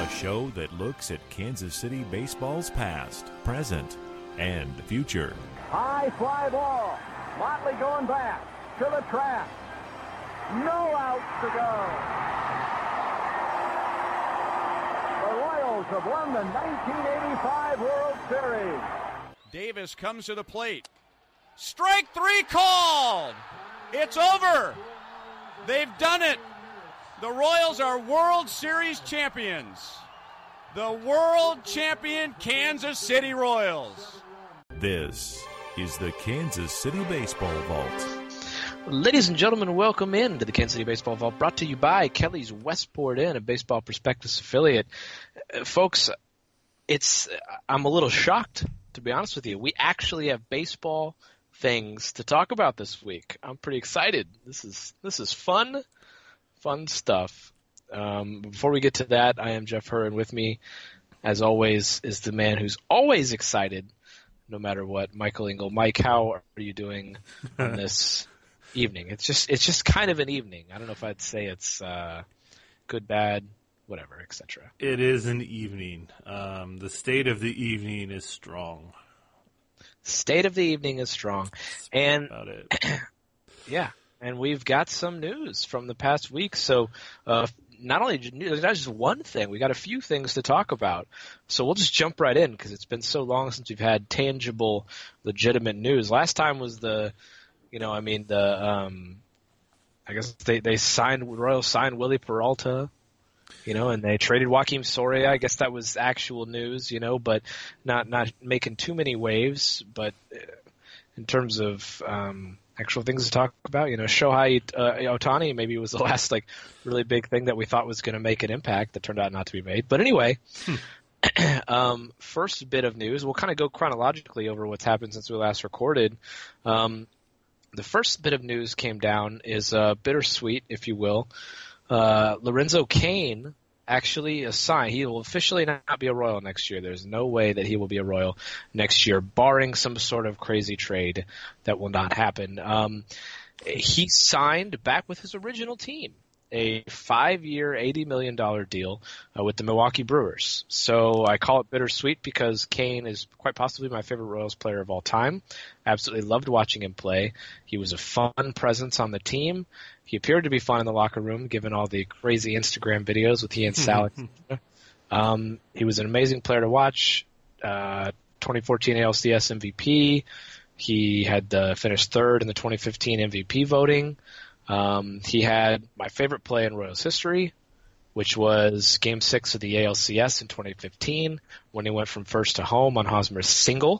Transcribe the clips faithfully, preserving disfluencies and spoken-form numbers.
a show that looks at Kansas City baseball's past, present, and future. High fly ball. Motley going back to the trap. No outs to go. The Royals have won the nineteen eighty-five World Series. Davis comes to the plate. Strike three called. It's over. They've done it. The Royals are World Series champions. The world champion Kansas City Royals. This is the Kansas City Baseball Vault. Ladies and gentlemen, welcome in to the Kansas City Baseball Vault, brought to you by Kelly's Westport Inn, a Baseball Prospectus affiliate. Uh, folks, it's I'm a little shocked, to be honest with you. We actually have baseball things to talk about this week. I'm pretty excited. This is this is fun, fun stuff. Um, before we get to that, I am Jeff Hurren. With me, as always, is the man who's always excited, no matter what, Michael Engel. Mike, how are you doing on this evening? It's just it's just kind of an evening. I don't know if I'd say it's uh, good, bad, whatever, et cetera. It is an evening. Um, the state of the evening is strong. State of the evening is strong. And about it. Yeah, and we've got some news from the past week. So uh, not only not just one thing, we got a few things to talk about. So we'll just jump right in because it's been so long since we've had tangible, legitimate news. Last time was the, you know, I mean the, um, I guess they they signed Royals signed Willie Peralta. You know, and they traded Joakim Soria. I guess that was actual news, you know, but not not making too many waves. But in terms of um, actual things to talk about, you know, Shohei uh, Ohtani maybe was the last like really big thing that we thought was going to make an impact that turned out not to be made. But anyway, hmm. um, first bit of news. We'll kind of go chronologically over what's happened since we last recorded. Um, the first bit of news came down is uh, bittersweet, if you will. Uh, Lorenzo Cain actually assigned. He will officially not be a Royal next year. There's no way that he will be a Royal next year, barring some sort of crazy trade that will not happen. Um, he signed back with his original team, a five-year, eighty million dollars deal uh, with the Milwaukee Brewers. So I call it bittersweet because Cain is quite possibly my favorite Royals player of all time. Absolutely loved watching him play. He was a fun presence on the team. He appeared to be fun in the locker room, given all the crazy Instagram videos with he and Sal. um, he was an amazing player to watch. Uh, twenty fourteen A L C S M V P. He had uh, finished third in the twenty fifteen M V P voting. Um, he had my favorite play in Royals history, which was Game Six of the A L C S in twenty fifteen, when he went from first to home on Hosmer's single.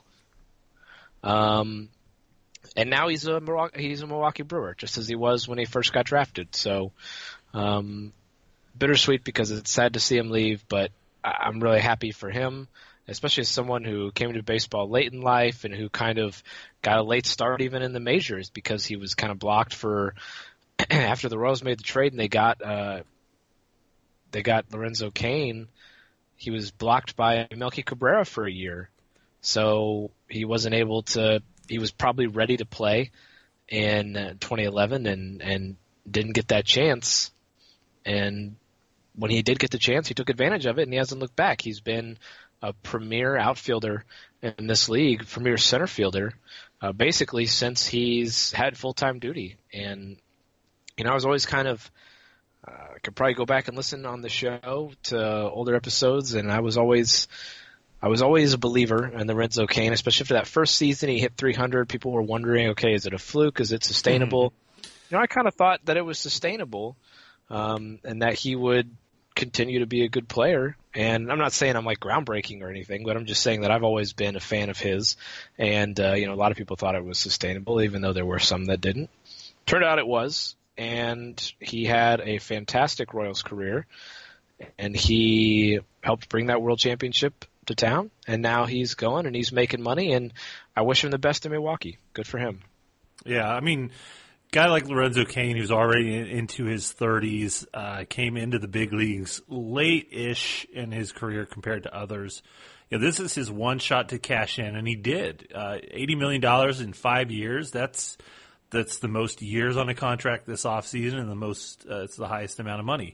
Um, and now he's a Milwaukee, he's a Milwaukee Brewer, just as he was when he first got drafted. So, um, bittersweet because it's sad to see him leave, but I'm really happy for him, especially as someone who came to baseball late in life and who kind of got a late start even in the majors because he was kind of blocked for after the Royals made the trade and they got uh, they got Lorenzo Cain. He was blocked by Melky Cabrera for a year, so he wasn't able to. He was probably ready to play in twenty eleven and, and didn't get that chance. And when he did get the chance, he took advantage of it, and he hasn't looked back. He's been a premier outfielder in this league, premier center fielder, uh, basically since he's had full-time duty. And, you know, I was always kind of uh, – I could probably go back and listen on the show to older episodes, and I was always – I was always a believer in the Lorenzo Cain, especially after that first season. He hit three hundred. People were wondering, okay, is it a fluke? Is it sustainable? Mm-hmm. You know, I kind of thought that it was sustainable um, and that he would continue to be a good player. And I'm not saying I'm like groundbreaking or anything, but I'm just saying that I've always been a fan of his. And, uh, you know, a lot of people thought it was sustainable, even though there were some that didn't. Turned out it was. And he had a fantastic Royals career. And he helped bring that World Championship to town, and now he's going and he's making money, and I wish him the best in Milwaukee. Good for him. Yeah, I mean, guy like Lorenzo Cain, who's already in, into his thirties, uh, came into the big leagues late-ish in his career compared to others. You know, this is his one shot to cash in, and he did. Uh, eighty million dollars in five years, that's that's the most years on a contract this offseason, and the most uh, it's the highest amount of money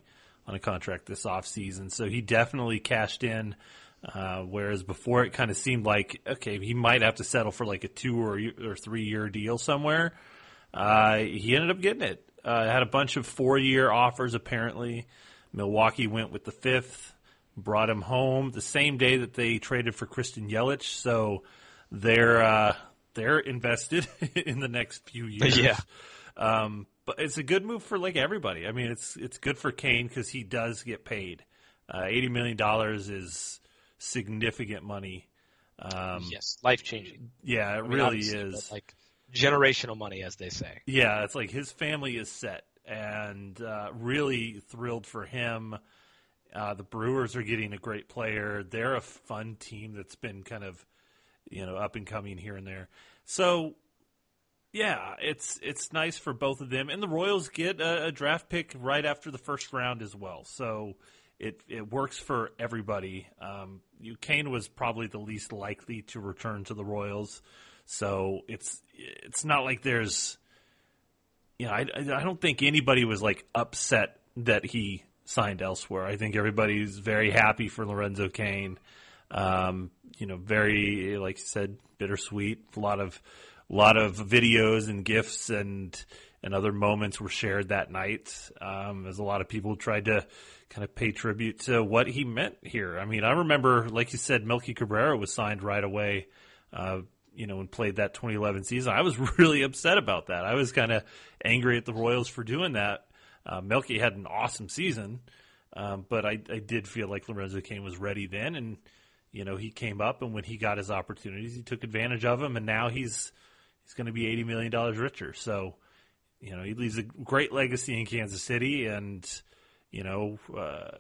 on a contract this offseason. So he definitely cashed in, uh, whereas before it kind of seemed like, okay, he might have to settle for like a two or, or three-year deal somewhere. Uh, he ended up getting it. Uh, had a bunch of four-year offers apparently. Milwaukee went with the fifth, brought him home the same day that they traded for Christian Yelich. So they're uh, they're invested in the next few years. Yeah. Um, but it's a good move for like everybody. I mean, it's it's good for Kane because he does get paid. Uh, eighty million dollars is significant money. Um, yes, life changing. Yeah, it I mean, really is. But like generational money, as they say. Yeah, it's like his family is set, and uh, really thrilled for him. Uh, the Brewers are getting a great player. They're a fun team that's been kind of, you know, up and coming here and there. So. Yeah, it's it's nice for both of them, and the Royals get a, a draft pick right after the first round as well. So it it works for everybody. Um, you, Kane was probably the least likely to return to the Royals, so it's it's not like there's, you know, I I don't think anybody was like upset that he signed elsewhere. I think everybody's very happy for Lorenzo Cain. Um, you know, very, like you said, bittersweet. A lot of A lot of videos and GIFs and and other moments were shared that night, um, as a lot of people tried to kind of pay tribute to what he meant here. I mean, I remember, like you said, Melky Cabrera was signed right away, uh, you know, and played that twenty eleven season. I was really upset about that. I was kind of angry at the Royals for doing that. Uh, Melky had an awesome season, um, but I, I did feel like Lorenzo Cain was ready then, and, you know, he came up, and when he got his opportunities, he took advantage of them, and now he's He's going to be eighty million dollars richer. So, you know, he leaves a great legacy in Kansas City. And, you know, uh,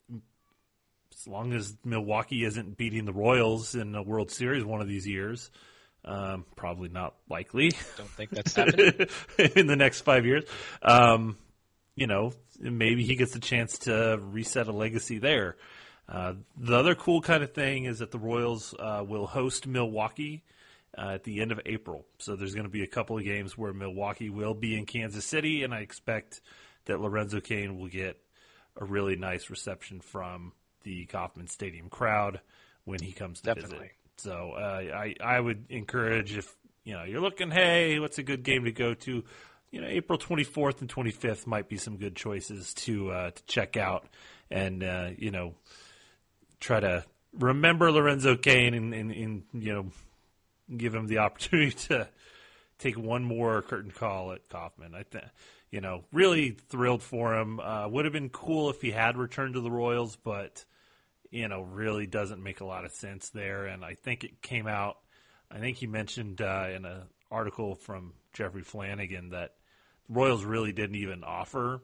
as long as Milwaukee isn't beating the Royals in the World Series one of these years, um, probably not likely. Don't think that's happening. in the next five years. Um, you know, maybe he gets a chance to reset a legacy there. Uh, the other cool kind of thing is that the Royals uh, will host Milwaukee Uh, at the end of April. So there's going to be a couple of games where Milwaukee will be in Kansas City, and I expect that Lorenzo Cain will get a really nice reception from the Kauffman Stadium crowd when he comes to Definitely. visit. So uh, I, I would encourage, if you know you're looking, hey, what's a good game to go to? You know, April twenty-fourth and twenty-fifth might be some good choices to uh, to check out, and uh, you know, try to remember Lorenzo Cain and, and, and you know. give him the opportunity to take one more curtain call at Kauffman. I think, you know, really thrilled for him. Uh, would have been cool if he had returned to the Royals, but, you know, really doesn't make a lot of sense there. And I think it came out, I think he mentioned uh, in an article from Jeffrey Flanagan that the Royals really didn't even offer.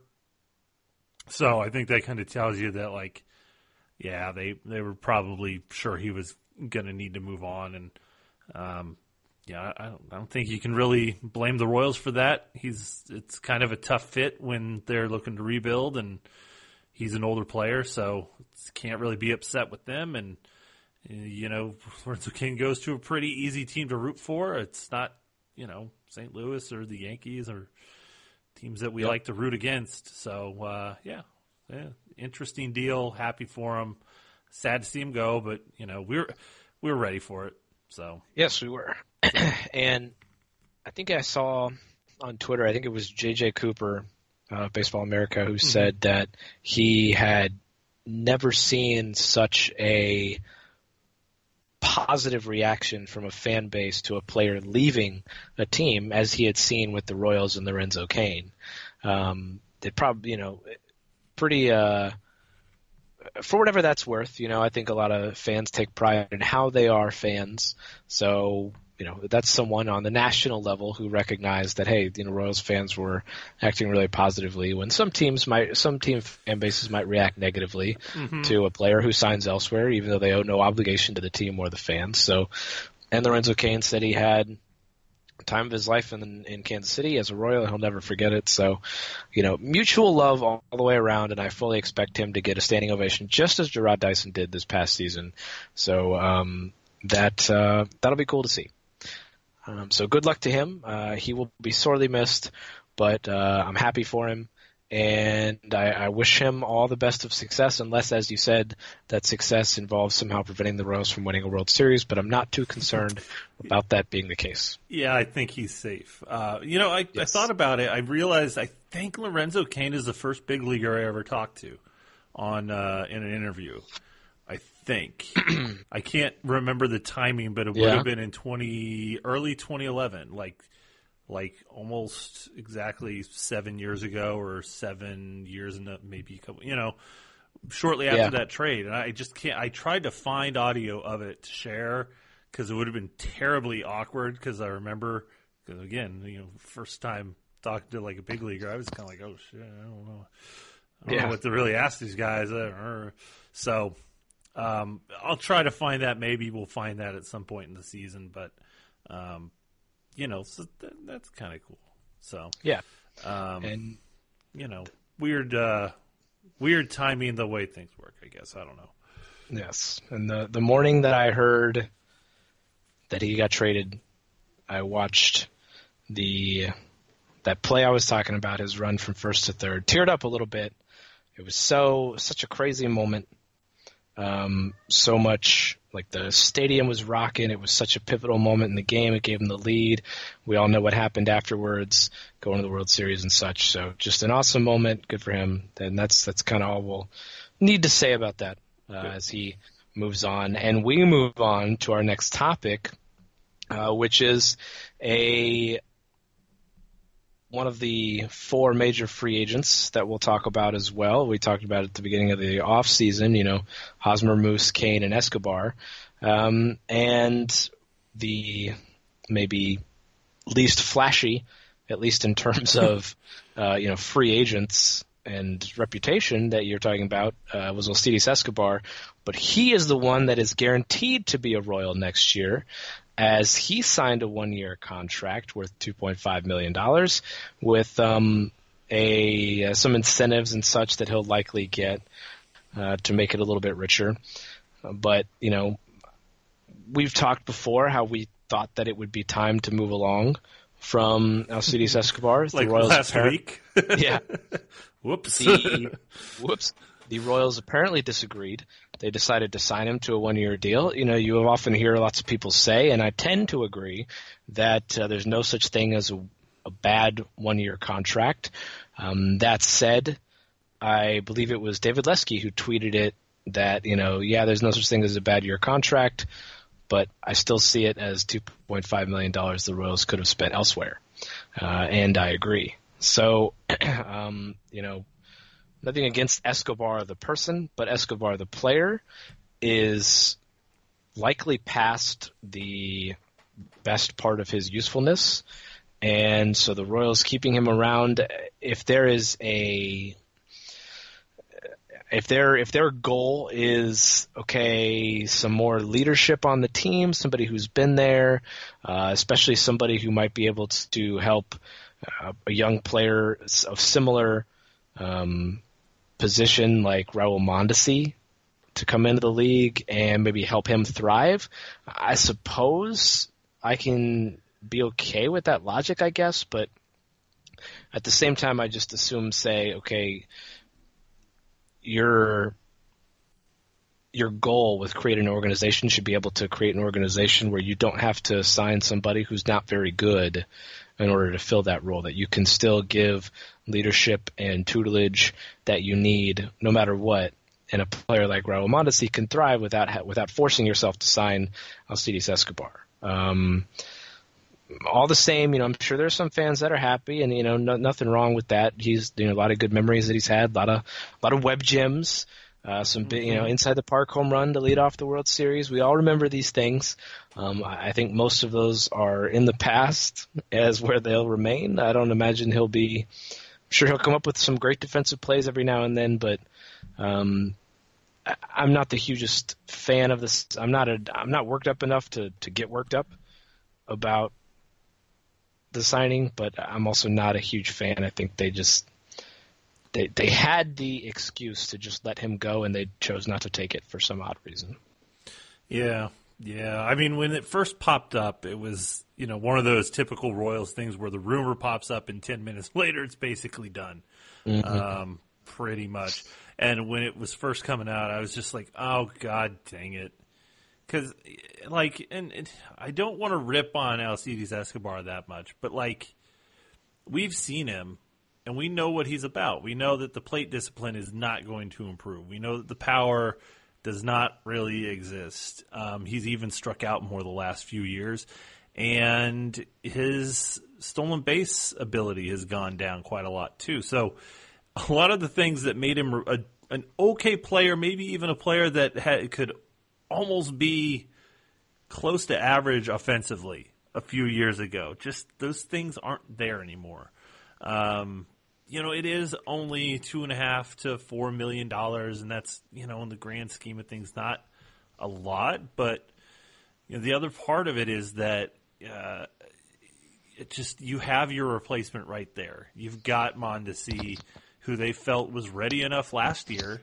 So I think that kind of tells you that, like, yeah, they, they were probably sure he was going to need to move on. And, Um, yeah, I don't, I don't think you can really blame the Royals for that. He's it's kind of a tough fit when they're looking to rebuild, and he's an older player, so can't really be upset with them. And you know, Lorenzo Cain goes to a pretty easy team to root for. It's not, you know, Saint Louis or the Yankees or teams that we yep. like to root against. So uh, yeah, yeah, interesting deal. Happy for him. Sad to see him go, but you know, we're we're ready for it. So yes, we were. And I think I saw on Twitter, I think it was J J Cooper, uh, Baseball America, who mm-hmm. said that he had never seen such a positive reaction from a fan base to a player leaving a team as he had seen with the Royals and Lorenzo Cain. Um, they probably, you know, pretty uh, – for whatever that's worth, you know, I think a lot of fans take pride in how they are fans. So, you know, that's someone on the national level who recognized that, hey, you know, Royals fans were acting really positively when some teams might, some team fan bases might react negatively mm-hmm. to a player who signs elsewhere, even though they owe no obligation to the team or the fans. So, and Lorenzo Cain said he had time of his life in in Kansas City as a Royal, and he'll never forget it. So, you know, mutual love all, all the way around, and I fully expect him to get a standing ovation, just as Jarrod Dyson did this past season. So um, that uh, that'll be cool to see. Um, so good luck to him. Uh, he will be sorely missed, but uh, I'm happy for him, and I, I wish him all the best of success, unless, as you said, that success involves somehow preventing the Royals from winning a World Series, but I'm not too concerned about that being the case. Yeah, I think he's safe. Uh, you know, I, yes. I thought about it. I realized I think Lorenzo Cain is the first big leaguer I ever talked to on uh, in an interview. I think. I can't remember the timing, but it would yeah. have been in twenty early twenty eleven, like like almost exactly seven years ago, or seven years and maybe a couple, you know, shortly after yeah. that trade. And I just can't. I tried to find audio of it to share because it would have been terribly awkward. Because I remember, because again, you know, first time talking to like a big leaguer, I was kind of like, oh shit, I don't know, I don't yeah. know what to really ask these guys. So. Um, I'll try to find that. Maybe we'll find that at some point in the season, but um, you know, so th- that's kind of cool. So yeah, um, and you know, weird, uh, weird timing the way things work. I guess I don't know. Yes, and the the morning that I heard that he got traded, I watched the that play I was talking about, his run from first to third. Teared up a little bit. It was so such a crazy moment. Um, so much, like the stadium was rocking. It was such a pivotal moment in the game. It gave him the lead. We all know what happened afterwards, going to the World Series and such. So just an awesome moment. Good for him. And that's that's kind of all we'll need to say about that uh, as he moves on. And we move on to our next topic, uh, which is a one of the four major free agents that we'll talk about as well. We talked about it at the beginning of the off season, you know, Hosmer, Moose, Cain, and Escobar. Um, and the maybe least flashy, at least in terms of, uh, you know, free agents and reputation that you're talking about, uh, was Alcides Escobar. But he is the one that is guaranteed to be a Royal next year, as he signed a one-year contract worth two point five million dollars with um, a uh, some incentives and such that he'll likely get uh, to make it a little bit richer. Uh, but, you know, we've talked before how we thought that it would be time to move along from Alcides Escobar. Like the Royals last appar- week? Yeah. Whoops. The, whoops. The Royals apparently disagreed. They decided to sign him to a one-year deal. You know, you often hear lots of people say, and I tend to agree, that uh, there's no such thing as a, a bad one-year contract. Um, that said, I believe it was David Lesky who tweeted it that, you know, yeah, there's no such thing as a bad year contract, but I still see it as two point five million dollars the Royals could have spent elsewhere. Uh, and I agree. So, um, you know, nothing against Escobar the person, but Escobar the player is likely past the best part of his usefulness. And so the Royals keeping him around, if there is a if their if their goal is, okay, some more leadership on the team, somebody who's been there, uh, especially somebody who might be able to help uh, a young player of similar um, position like Raul Mondesi to come into the league and maybe help him thrive, I suppose I can be okay with that logic, I guess, but at the same time I just assume, say, okay, your your goal with creating an organization should be able to create an organization where you don't have to sign somebody who's not very good in order to fill that role, that you can still give leadership and tutelage that you need no matter what. And a player like Raul Mondesi can thrive without without forcing yourself to sign Alcides Escobar. Um, all the same, you know, I'm sure there's some fans that are happy, and you know, no, nothing wrong with that. He's, you know, a lot of good memories that he's had, a lot of a lot of web gems, uh, some big, you know, inside the park home run to lead off the World Series. We all remember these things. Um, I think most of those are in the past, as where they'll remain. I don't imagine he'll be. I'm sure he'll come up with some great defensive plays every now and then, but um, I, I'm not the hugest fan of this. I'm not a. I'm not worked up enough to to get worked up about the signing, but I'm also not a huge fan. I think they just they they had the excuse to just let him go, and they chose not to take it for some odd reason. Yeah, Yeah, I mean, when it first popped up, it was, you know, one of those typical Royals things where the rumor pops up and ten minutes later it's basically done, mm-hmm. um, pretty much. And when it was first coming out, I was just like, oh, God dang it. Because, like, and, and I don't want to rip on Alcides Escobar that much, but, like, we've seen him, and we know what he's about. We know that the plate discipline is not going to improve. We know that the power does not really exist. Um, he's even struck out more the last few years, and his stolen base ability has gone down quite a lot too. So a lot of the things that made him a, an okay player, maybe even a player that had, could almost be close to average offensively a few years ago, just those things aren't there anymore. Um, You know, it is only two and a half to four million dollars, and that's, you know, in the grand scheme of things, not a lot. But you know, the other part of it is that uh, it just you have your replacement right there. You've got Mondesi, who they felt was ready enough last year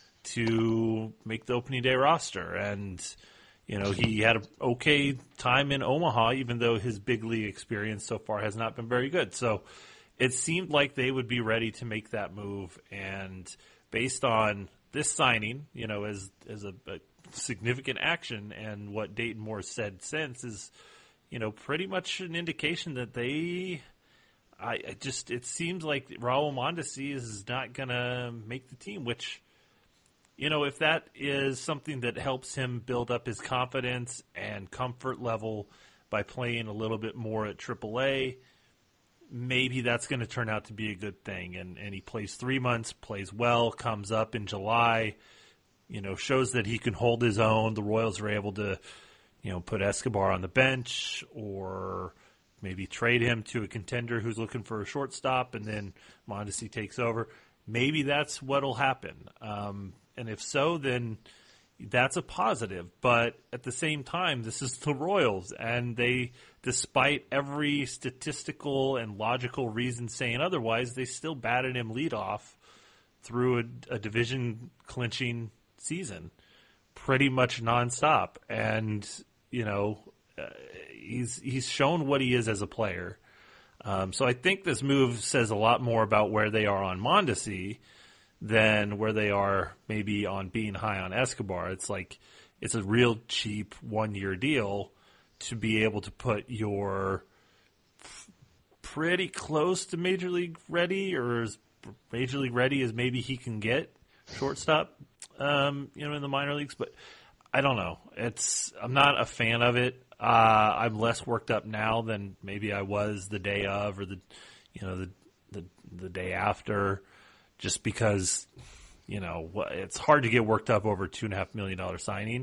to make the opening day roster, and you know he had an okay time in Omaha, even though his big league experience so far has not been very good. So it seemed like they would be ready to make that move, and based on this signing, you know, as as a, a significant action, and what Dayton Moore said since is, you know, pretty much an indication that they, I, I just it seems like Raul Mondesi is not gonna make the team. Which, you know, if that is something that helps him build up his confidence and comfort level by playing a little bit more at triple A. Maybe that's going to turn out to be a good thing. And, and he plays three months, plays well, comes up in July, you know, shows that he can hold his own. The Royals are able to, you know, put Escobar on the bench or maybe trade him to a contender who's looking for a shortstop, and then Mondesi takes over. Maybe that's what will happen. Um, and if so, then that's a positive. But at the same time, this is the Royals, and they, despite every statistical and logical reason saying otherwise, they still batted him leadoff through a, a division-clinching season, pretty much nonstop. And, you know, uh, he's he's shown what he is as a player. Um, so I think this move says a lot more about where they are on Mondesi than where they are maybe on being high on Escobar. It's like it's a real cheap one-year deal to be able to put your pretty close to Major League ready, or as Major League ready as maybe he can get shortstop, um, you know, in the minor leagues. But I don't know. It's I'm not a fan of it. Uh, I'm less worked up now than maybe I was the day of, or the, you know, the the, the day after. Just because, you know, it's hard to get worked up over a two and a half million dollar signing.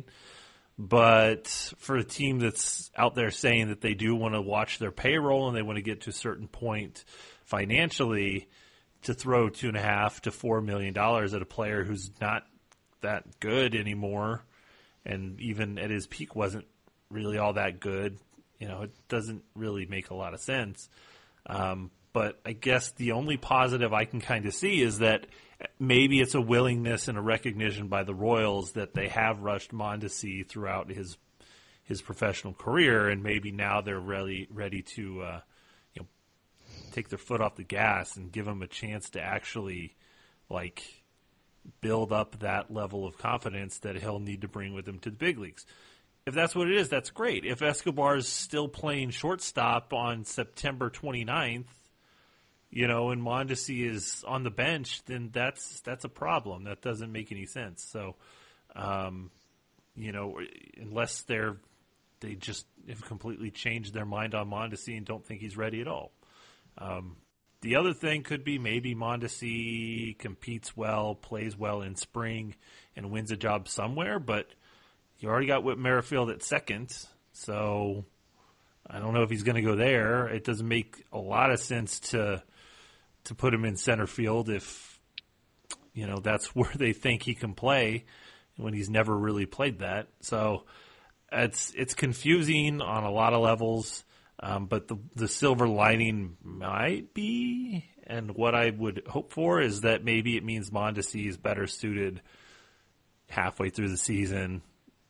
But for a team that's out there saying that they do want to watch their payroll and they want to get to a certain point financially, to throw two and a half to four million dollars at a player who's not that good anymore, and even at his peak wasn't really all that good, you know, it doesn't really make a lot of sense. Um, But I guess the only positive I can kind of see is that maybe it's a willingness and a recognition by the Royals that they have rushed Mondesi throughout his his professional career, and maybe now they're really ready to uh, you know, take their foot off the gas and give him a chance to actually like build up that level of confidence that he'll need to bring with him to the big leagues. If that's what it is, that's great. If Escobar's still playing shortstop on September twenty-ninth, you know, and Mondesi is on the bench, then that's that's a problem. That doesn't make any sense. So, um, you know, unless they're they just have completely changed their mind on Mondesi and don't think he's ready at all. Um, the other thing could be maybe Mondesi competes well, plays well in spring, and wins a job somewhere. But you already got Whit Merrifield at second, so I don't know if he's going to go there. It doesn't make a lot of sense to to put him in center field if, you know, that's where they think he can play when he's never really played that. So it's it's confusing on a lot of levels, um, but the the silver lining might be, and what I would hope for is that maybe it means Mondesi is better suited halfway through the season,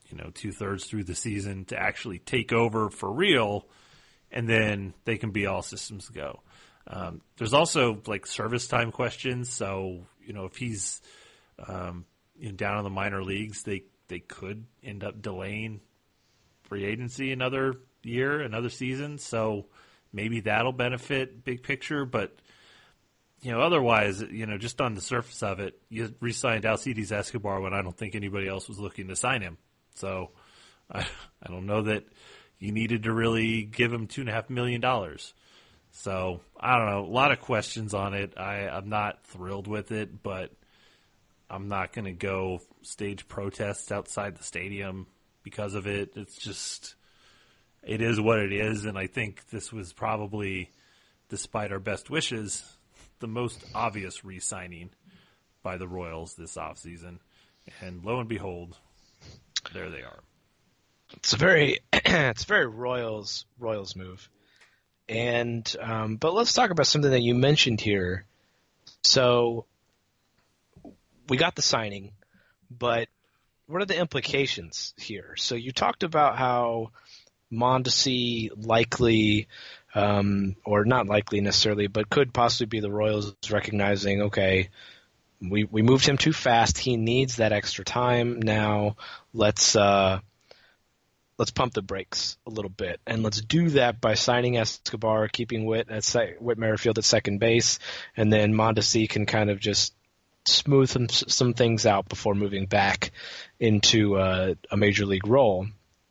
you know, two thirds through the season to actually take over for real, and then they can be all systems go. Um, there's also like service time questions. So, you know, if he's um, you know, down in the minor leagues, they, they could end up delaying free agency another year, another season. So maybe that'll benefit big picture. But, you know, otherwise, you know, just on the surface of it, you re-signed Alcides Escobar when I don't think anybody else was looking to sign him. So I, I don't know that you needed to really give him two and a half million dollars. So I don't know, a lot of questions on it. I, I'm not thrilled with it, but I'm not going to go stage protests outside the stadium because of it. It's just, it is what it is, and I think this was probably, despite our best wishes, the most obvious re-signing by the Royals this offseason. And lo and behold, there they are. It's a very, it's a very Royals Royals move. And um, but let's talk about something that you mentioned here. So we got the signing, but what are the implications here? So you talked about how Mondesi likely, um, or not likely necessarily, but could possibly be the Royals recognizing, okay, we we moved him too fast. He needs that extra time now. Let's uh, let's pump the brakes a little bit, and let's do that by signing Escobar, keeping Whit at se- Whit Merrifield at second base, and then Mondesi can kind of just smooth some some things out before moving back into uh, a major league role.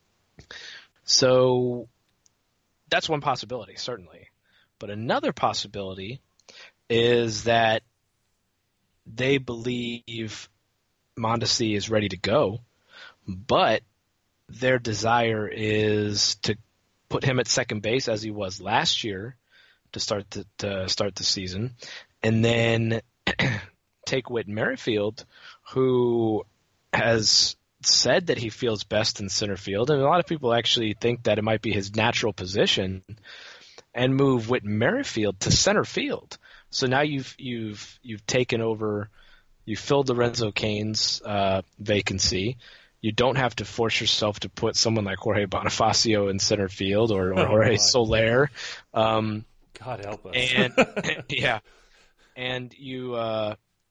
So that's one possibility, certainly. But another possibility is that they believe Mondesi is ready to go, but their desire is to put him at second base as he was last year to start the, to start the season, and then take Whit Merrifield, who has said that he feels best in center field, and a lot of people actually think that it might be his natural position, and move Whit Merrifield to center field. So now you've you've you've taken over, you filled Lorenzo Cain's uh, vacancy. You don't have to force yourself to put someone like Jorge Bonifacio in center field or, or oh, Jorge God. Soler. Um, God help us. And yeah, and you uh,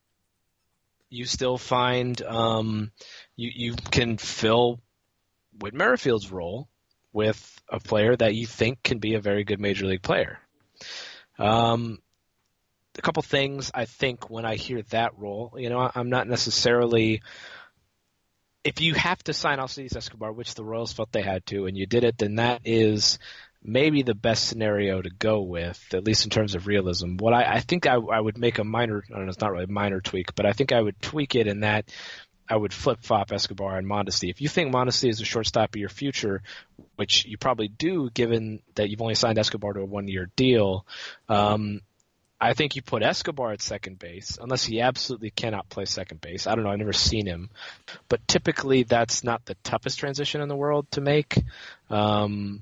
you still find um, you you can fill Whit Merrifield's role with a player that you think can be a very good major league player. Um, a couple things I think when I hear that role, you know, I'm not necessarily. If you have to sign Alcides Escobar, which the Royals felt they had to, and you did it, then that is maybe the best scenario to go with, at least in terms of realism. What I, I think I, I would make a minor, I don't know, it's not really a minor tweak, but I think I would tweak it in that I would flip-flop Escobar and Mondesi. If you think Mondesi is a shortstop of your future, which you probably do given that you've only signed Escobar to a one-year deal, um, I think you put Escobar at second base, unless he absolutely cannot play second base. I don't know. I've never seen him. But typically that's not the toughest transition in the world to make. Um,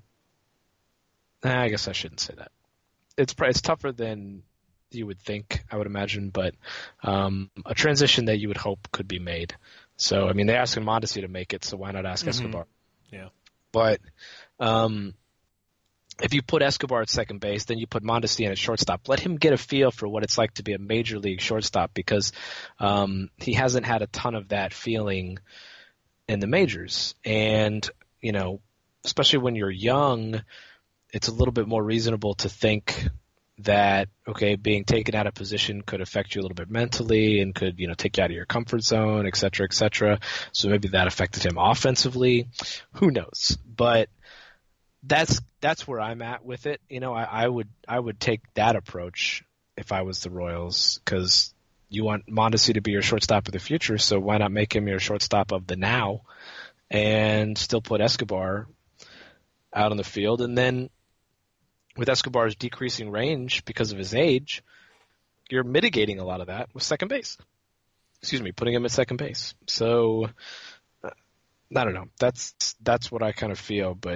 I guess I shouldn't say that. It's it's tougher than you would think, I would imagine, but um, a transition that you would hope could be made. So, I mean, they're asking Mondesi to make it, so why not ask mm-hmm. Escobar? Yeah. But um, if you put Escobar at second base, then you put Mondesi in at shortstop. Let him get a feel for what it's like to be a major league shortstop, because um, he hasn't had a ton of that feeling in the majors. And, you know, especially when you're young, it's a little bit more reasonable to think that, okay, being taken out of position could affect you a little bit mentally and could, you know, take you out of your comfort zone, et cetera, et cetera. So maybe that affected him offensively. Who knows? But that's that's where I'm at with it. You know, I, I would I would take that approach if I was the Royals, because you want Mondesi to be your shortstop of the future, so why not make him your shortstop of the now and still put Escobar out on the field? And then with Escobar's decreasing range because of his age, you're mitigating a lot of that with second base. Excuse me, putting him at second base. So, uh, I don't know. That's that's what I kind of feel, but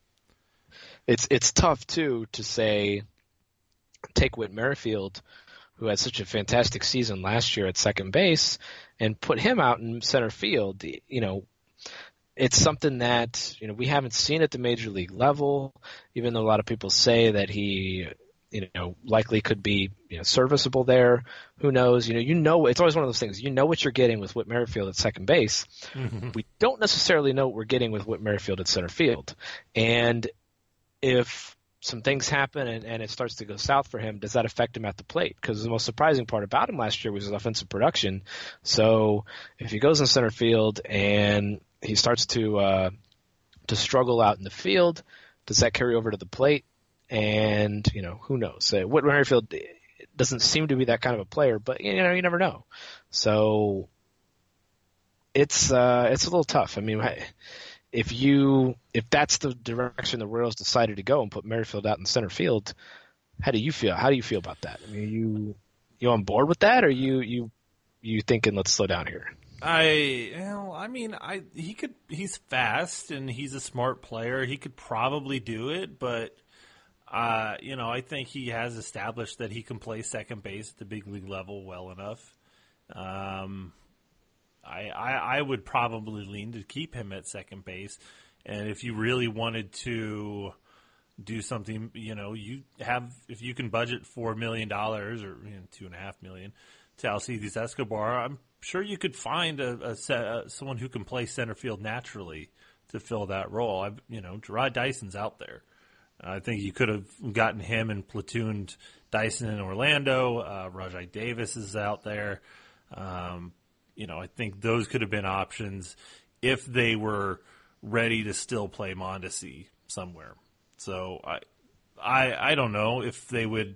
it's it's tough, too, to say take Whit Merrifield, who had such a fantastic season last year at second base, and put him out in center field. You know, it's something that, you know, we haven't seen at the major league level, even though a lot of people say that he, you know, likely could be, you know, serviceable there. Who knows? You know, you know, it's always one of those things. You know what you're getting with Whit Merrifield at second base. Mm-hmm. We don't necessarily know what we're getting with Whit Merrifield at center field. And if some things happen and, and it starts to go south for him, does that affect him at the plate? Because the most surprising part about him last year was his offensive production. So if he goes in center field and he starts to uh, to struggle out in the field, does that carry over to the plate? And, you know, who knows? Uh, Whit Merrifield doesn't seem to be that kind of a player, but, you know, you never know. So it's uh, it's a little tough. I mean, if you if that's the direction the Royals decided to go and put Merrifield out in center field, how do you feel? How do you feel about that? I mean, you you on board with that, or you you you thinking let's slow down here? I well, I mean, I he could he's fast and he's a smart player. He could probably do it, but uh, you know, I think he has established that he can play second base at the big league level well enough. Um, I, I I would probably lean to keep him at second base, and if you really wanted to do something, you know, you have if you can budget four million dollars or you know, two and a half million to Alcides Escobar, I'm sure you could find a, a set, uh, someone who can play center field naturally to fill that role. I, you know, Gerard Dyson's out there. I think you could have gotten him and platooned Dyson in Orlando. Uh, Rajai Davis is out there. Um, you know, I think those could have been options if they were ready to still play Mondesi somewhere. So I, I, I don't know if they would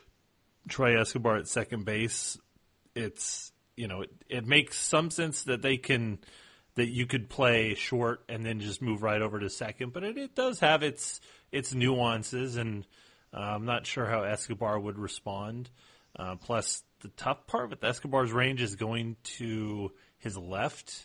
try Escobar at second base. It's, you know, it, it makes some sense that they can, that you could play short and then just move right over to second, but it, it does have its its nuances, and uh, I'm not sure how Escobar would respond. Uh, plus, the tough part with Escobar's range is going to his left,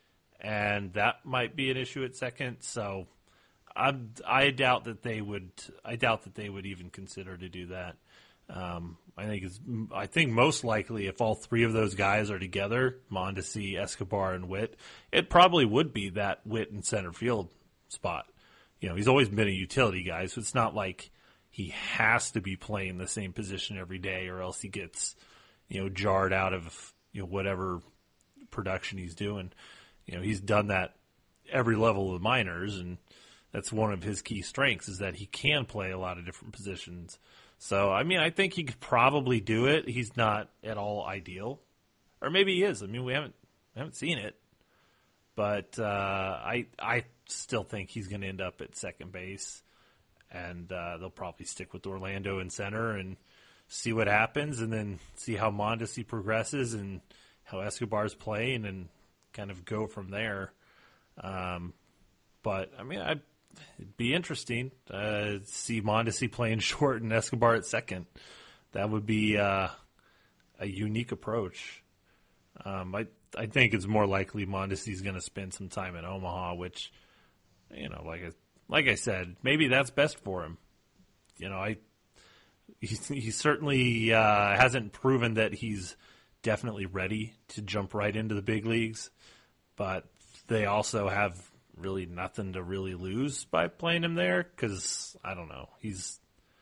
and that might be an issue at second. So, I I doubt that they would. I doubt that they would even consider to do that. Um, I think it's, I think most likely if all three of those guys are together, Mondesi, Escobar, and Witt, it probably would be that Witt in center field spot. You know, he's always been a utility guy, so it's not like he has to be playing the same position every day or else he gets, you know, jarred out of, you know, whatever production he's doing. You know, he's done that every level of the minors, and that's one of his key strengths is that he can play a lot of different positions. So, I mean, I think he could probably do it. He's not at all ideal. Or maybe he is. I mean, we haven't we haven't seen it. But uh, I I still think he's going to end up at second base. And uh, they'll probably stick with Orlando in center and see what happens, and then see how Mondesi progresses and how Escobar's playing and kind of go from there. Um, but, I mean, I... It'd be interesting uh, to see Mondesi playing short and Escobar at second. That would be uh, a unique approach. Um, I I think it's more likely Mondesi's going to spend some time in Omaha, which, you know, like I, like I said, maybe that's best for him. You know, I he, he certainly uh, hasn't proven that he's definitely ready to jump right into the big leagues, but they also have really nothing to really lose by playing him there because, I don't know, he's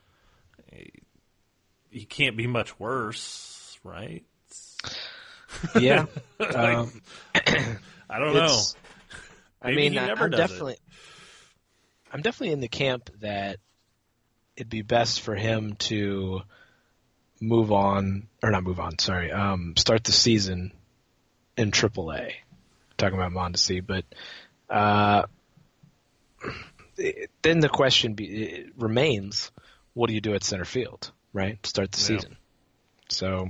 he, he can't be much worse, right? Yeah. like, um, I don't know. I Maybe mean, he never I'm does definitely it. I'm definitely in the camp that it'd be best for him to move on, or not move on, sorry, um, start the season in triple A. Talking about Mondesi, but Uh, then the question be, remains, what do you do at center field, right? Start the Yeah. season. So,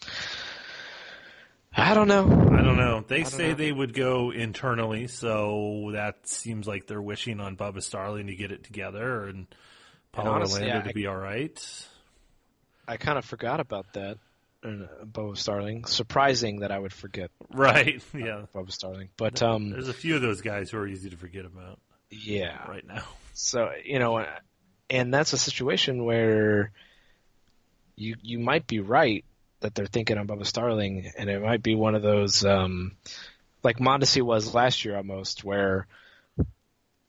I don't know. I don't know. They don't say know. they would go internally, so that seems like they're wishing on Bubba Starling to get it together and Paulo honestly, Orlando I- to be all right. I kind of forgot about that, uh, Bubba Starling. Surprising that I would forget Right, yeah. Bubba Starling. But, um, There's a few of those guys who are easy to forget about yeah. right now. So, you know, and that's a situation where you you might be right that they're thinking of Bubba Starling, and it might be one of those, um, like Mondesi was last year almost, where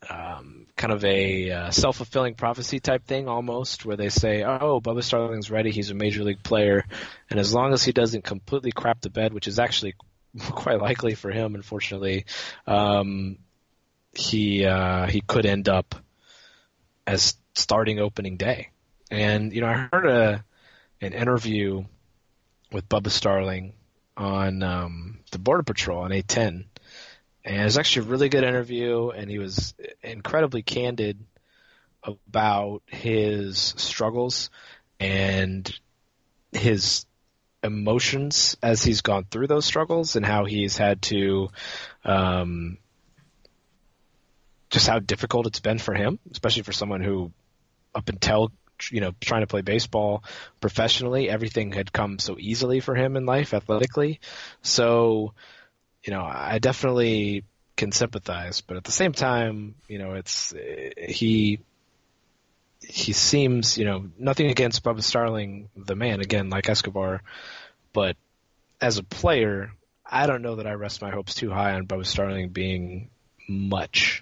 um, kind of a uh, self-fulfilling prophecy type thing almost, where they say, oh, Bubba Starling's ready, he's a major league player, and as long as he doesn't completely crap the bed, which is actually quite likely for him, unfortunately, um, he uh, he could end up as starting opening day. And, you know, I heard a an interview with Bubba Starling on um, the Border Patrol on eight ten, and it was actually a really good interview, and he was incredibly candid about his struggles and his emotions as he's gone through those struggles, and how he's had to um, just how difficult it's been for him, especially for someone who up until, you know, trying to play baseball professionally, everything had come so easily for him in life athletically. So, you know, I definitely can sympathize, but at the same time, you know, it's he he seems, you know, nothing against Bubba Starling, the man, again, like Escobar, but as a player, I don't know that I rest my hopes too high on Bubba Starling being much.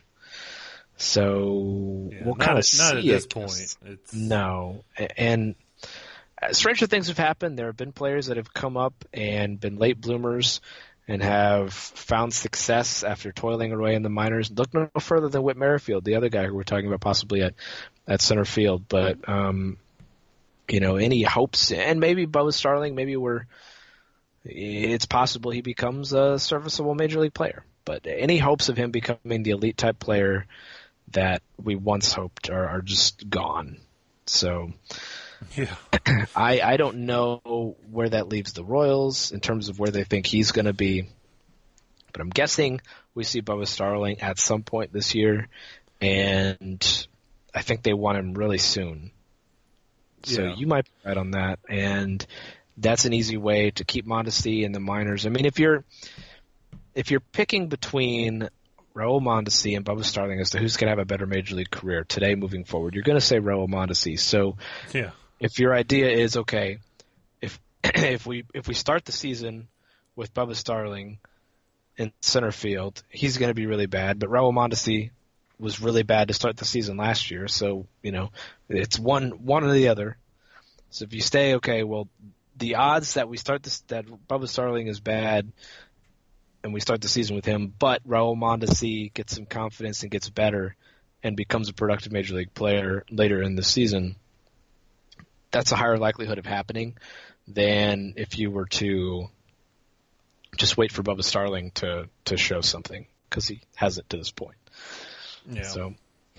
So yeah, we'll kind of see not at this it. point. It's... No, and stranger things have happened. There have been players that have come up and been late bloomers and have found success after toiling away in the minors. Look no further than Whit Merrifield, the other guy who we're talking about possibly at, at center field. But, um, you know, any hopes, and maybe Bubba Starling, maybe we're, it's possible he becomes a serviceable major league player. But any hopes of him becoming the elite type player that we once hoped are, are just gone. So yeah. I, I don't know where that leaves the Royals in terms of where they think he's going to be. But I'm guessing we see Bubba Starling at some point this year, and I think they want him really soon. So yeah. you might be right on that, and that's an easy way to keep Mondesi in the minors. I mean, if you're if you're picking between Raul Mondesi and Bubba Starling as to who's going to have a better major league career today moving forward, you're going to say Raul Mondesi. So yeah. if your idea is, okay, if if we if we start the season with Bubba Starling in center field, he's going to be really bad. But Raul Mondesi was really bad to start the season last year, so you know it's one one or the other. So if you stay, okay, well, the odds that we start this that Bubba Starling is bad and we start the season with him, but Raul Mondesi gets some confidence and gets better and becomes a productive major league player later in the season, that's a higher likelihood of happening than if you were to just wait for Bubba Starling to, to show something, because he hasn't to this point. Yeah. So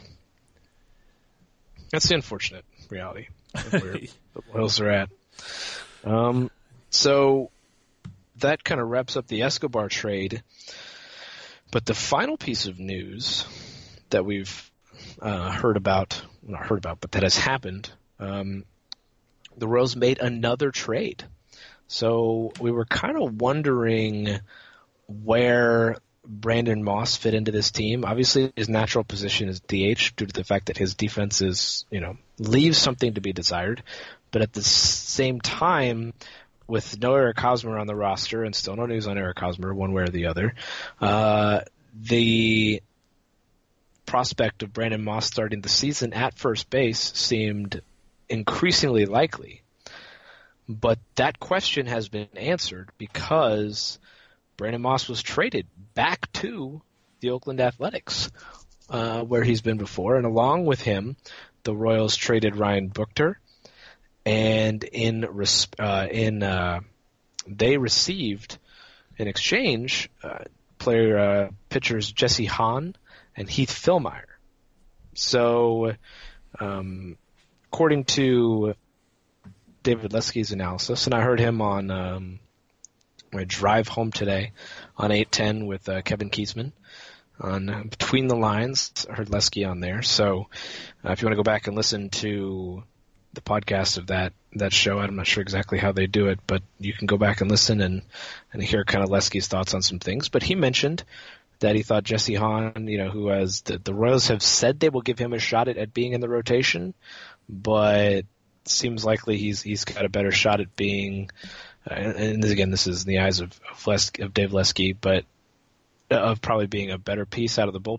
that's the unfortunate reality of where the Royals are at. Um, so that kind of wraps up the Escobar trade. But the final piece of news that we've uh, heard about, not heard about, but that has happened, um, the Royals made another trade. So we were kind of wondering where Brandon Moss fit into this team. Obviously, his natural position is D H due to the fact that his defense is, you know, leaves something to be desired. But at the same time, with no Eric Hosmer on the roster and still no news on Eric Hosmer one way or the other, uh, the prospect of Brandon Moss starting the season at first base seemed increasingly likely. But that question has been answered because Brandon Moss was traded back to the Oakland Athletics, uh, where he's been before. And along with him, the Royals traded Ryan Buchter, and in uh, in uh, they received in exchange uh, player uh, pitchers Jesse Hahn and Heath Fillmyer. So, um, according to David Lesky's analysis, and I heard him on um, my drive home today on eight ten with uh, Kevin Kiesman on uh, Between the Lines. I heard Lesky on there. So uh, if you want to go back and listen to the podcast of that that show, I'm not sure exactly how they do it, but you can go back and listen and, and hear kind of Lesky's thoughts on some things. But he mentioned that he thought Jesse Hahn, you know, who has the, the Royals have said they will give him a shot at, at being in the rotation, but seems likely he's he's got a better shot at being, uh, and, and again, this is in the eyes of of, Les, of Dave Lesky, but of probably being a better piece out of the bullpen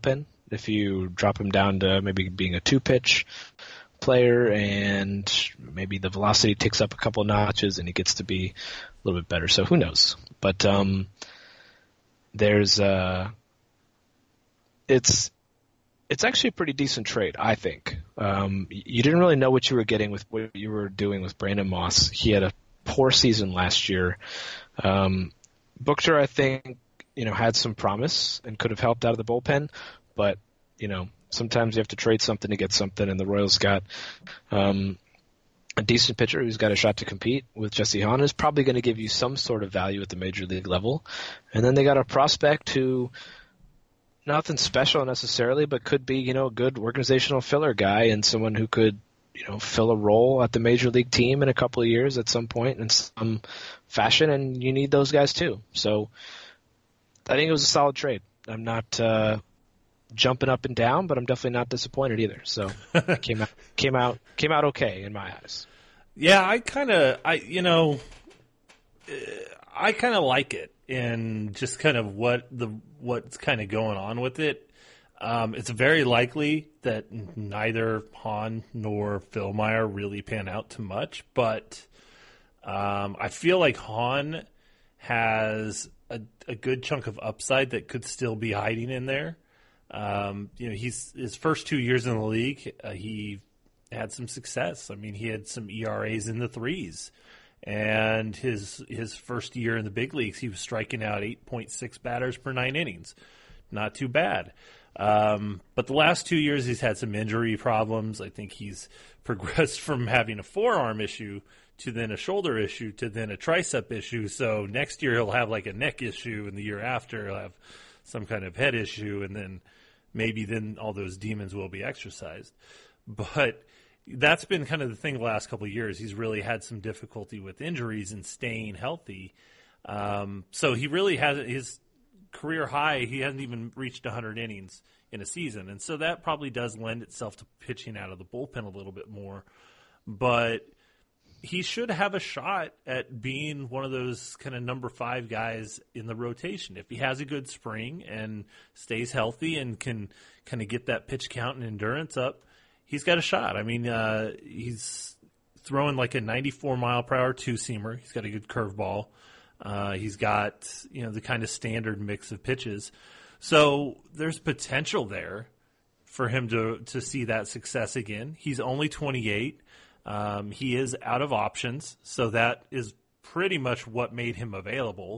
if you drop him down to maybe being a two-pitch player, and maybe the velocity ticks up a couple of notches and he gets to be a little bit better. So who knows? But um, there's uh, it's it's actually a pretty decent trade, I think. Um, you didn't really know what you were getting with what you were doing with Brandon Moss. He had a poor season last year. Um, Buchter, I think, you know, had some promise and could have helped out of the bullpen, but, you know, sometimes you have to trade something to get something, and the Royals got um, a decent pitcher who's got a shot to compete with Jesse Hahn, is probably going to give you some sort of value at the major league level. And then they got a prospect who, nothing special necessarily, but could be, you know, a good organizational filler guy and someone who could, you know, fill a role at the major league team in a couple of years at some point in some fashion, and you need those guys too. So I think it was a solid trade. I'm not uh, jumping up and down, but I'm definitely not disappointed either. So it came out came out came out okay in my eyes. Yeah, I kind of I you know I kind of like it, and just kind of what the what's kind of going on with it. Um, it's very likely that neither Hahn nor Philmeyer really pan out too much, but um, I feel like Hahn has a, a good chunk of upside that could still be hiding in there. Um, you know, he's his first two years in the league, uh, he had some success. I mean, he had some E R As in the threes, and his his first year in the big leagues, he was striking out eight point six batters per nine innings. Not too bad. Um, but the last two years, he's had some injury problems. I think he's progressed from having a forearm issue to then a shoulder issue to then a tricep issue. So next year he'll have like a neck issue, and the year after he'll have some kind of head issue, and then maybe then all those demons will be exercised. But that's been kind of the thing the last couple of years. He's really had some difficulty with injuries and staying healthy. Um, so he really has his career high. He hasn't even reached one hundred innings in a season. And so that probably does lend itself to pitching out of the bullpen a little bit more. But he should have a shot at being one of those kind of number five guys in the rotation. If he has a good spring and stays healthy and can kind of get that pitch count and endurance up, he's got a shot. I mean, uh, he's throwing like a ninety-four mile per hour two-seamer. He's got a good curveball. Uh, he's got, you know, the kind of standard mix of pitches. So there's potential there for him to, to see that success again. He's only twenty-eight. Um, he is out of options, so that is pretty much what made him available.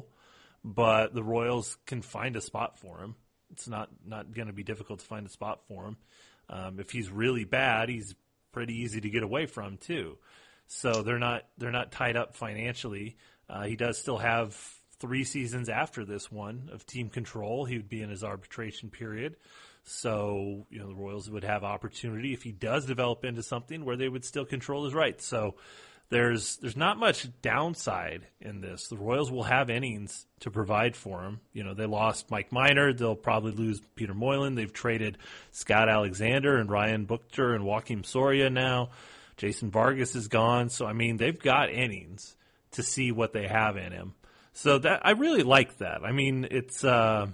But the Royals can find a spot for him. It's not, not going to be difficult to find a spot for him. Um, if he's really bad, he's pretty easy to get away from too. So they're not they're not tied up financially. Uh, he does still have three seasons after this one of team control. He would be in his arbitration period. So, you know, the Royals would have opportunity if he does develop into something where they would still control his rights. So there's there's not much downside in this. The Royals will have innings to provide for him. You know, they lost Mike Minor. They'll probably lose Peter Moylan. They've traded Scott Alexander and Ryan Buchter and Joakim Soria now. Jason Vargas is gone. So, I mean, they've got innings to see what they have in him. So that I really like that. I mean, it's, uh,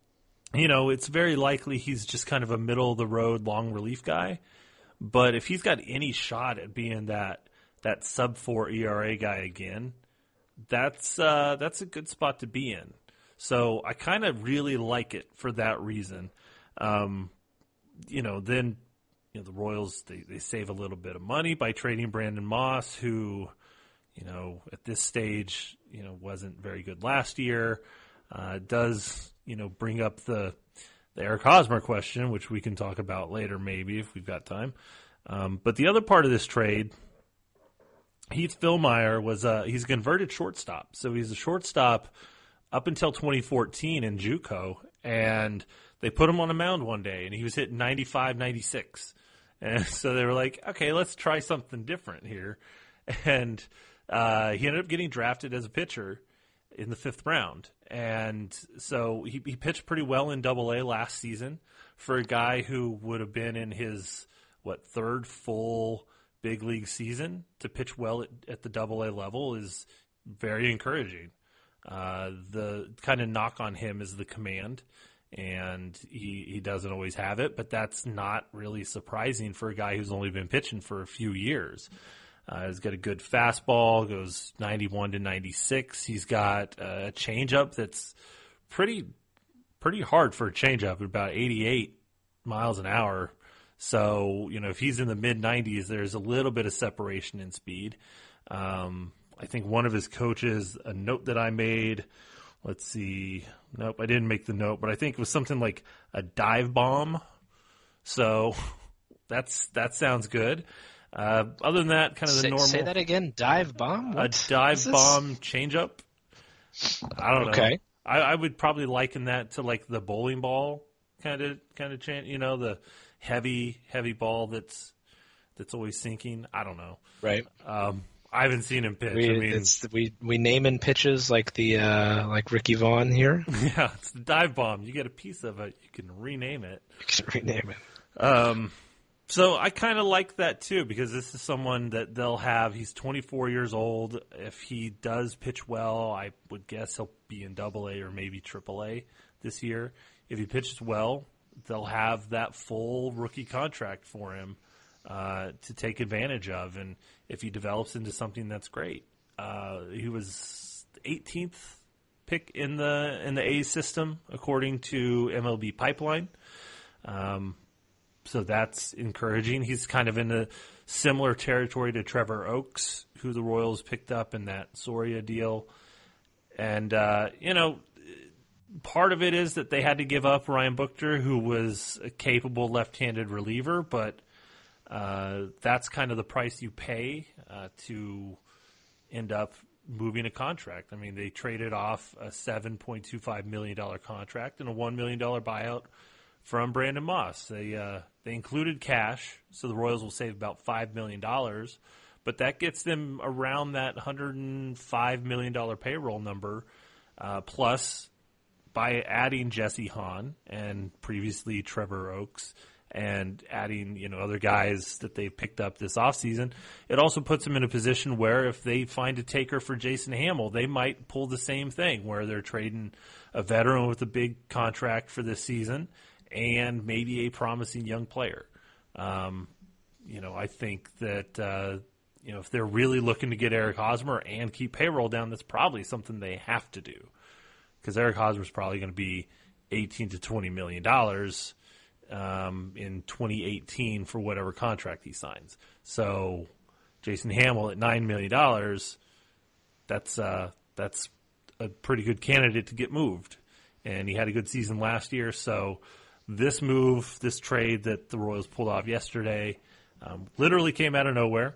you know, it's very likely he's just kind of a middle-of-the-road long relief guy. But if he's got any shot at being that that sub four E R A guy again, that's uh, that's a good spot to be in. So I kind of really like it for that reason. Um, you know, then you know the Royals they, they save a little bit of money by trading Brandon Moss, who, you know, at this stage, you know, wasn't very good last year. Uh, does, you know, bring up the the Eric Hosmer question, which we can talk about later maybe if we've got time. Um, but the other part of this trade, Heath Philmeyer was uh, he's a converted shortstop. So he's a shortstop up until twenty fourteen in JUCO, and they put him on a mound one day, and he was hitting ninety-five, ninety-six. And so they were like, okay, let's try something different here. And uh, he ended up getting drafted as a pitcher in the fifth round. And so he, he pitched pretty well in Double A last season for a guy who would have been in his, what, third full big league season. To pitch well at, at the Double A level is very encouraging. Uh, the kind of knock on him is the command. and he, he doesn't always have it, but that's not really surprising for a guy who's only been pitching for a few years. Uh, he's got a good fastball, goes ninety-one to ninety-six. He's got a changeup that's pretty pretty hard for a changeup, about eighty-eight miles an hour. So, you know, if he's in the mid nineties, there's a little bit of separation in speed. Um, I think one of his coaches, a note that I made, let's see, nope, I didn't make the note, but I think it was something like a dive bomb. So that's that sounds good. Uh, other than that, kind of the say, normal. Say that again. Dive bomb. What? A dive bomb changeup. I don't know. Okay. I, I would probably liken that to like the bowling ball kind of kind of change. You know, the heavy heavy ball that's that's always sinking. I don't know. Right. Um, I haven't seen him pitch. We, I mean, it's, we we name in pitches like the uh, like Ricky Vaughn here. Yeah, it's the dive bomb. You get a piece of it, you can rename it. You can rename it. Um. So I kind of like that, too, because this is someone that they'll have. He's twenty-four years old. If he does pitch well, I would guess he'll be in double A or maybe triple A this year. If he pitches well, they'll have that full rookie contract for him uh, to take advantage of. And if he develops into something, that's great. Uh, he was eighteenth pick in the in the A system, according to M L B Pipeline. Um So that's encouraging. He's kind of in a similar territory to Trevor Oaks, who the Royals picked up in that Soria deal. And, uh, you know, part of it is that they had to give up Ryan Buchter, who was a capable left-handed reliever, but uh, that's kind of the price you pay uh, to end up moving a contract. I mean, they traded off a seven point two five million dollars contract and a one million dollars buyout from Brandon Moss. They uh, they included cash, so the Royals will save about five million dollars, but that gets them around that one hundred five million dollars payroll number, uh, plus by adding Jesse Hahn and previously Trevor Oaks and adding, you know, other guys that they've picked up this offseason, it also puts them in a position where if they find a taker for Jason Hamill, they might pull the same thing where they're trading a veteran with a big contract for this season and maybe a promising young player. Um, you know, I think that, uh, you know, if they're really looking to get Eric Hosmer and keep payroll down, that's probably something they have to do, because Eric Hosmer is probably going to be eighteen to twenty million dollars um, in twenty eighteen for whatever contract he signs. So Jason Hamill at nine million dollars, that's uh, that's a pretty good candidate to get moved. And he had a good season last year, so this move, this trade that the Royals pulled off yesterday, um, literally came out of nowhere,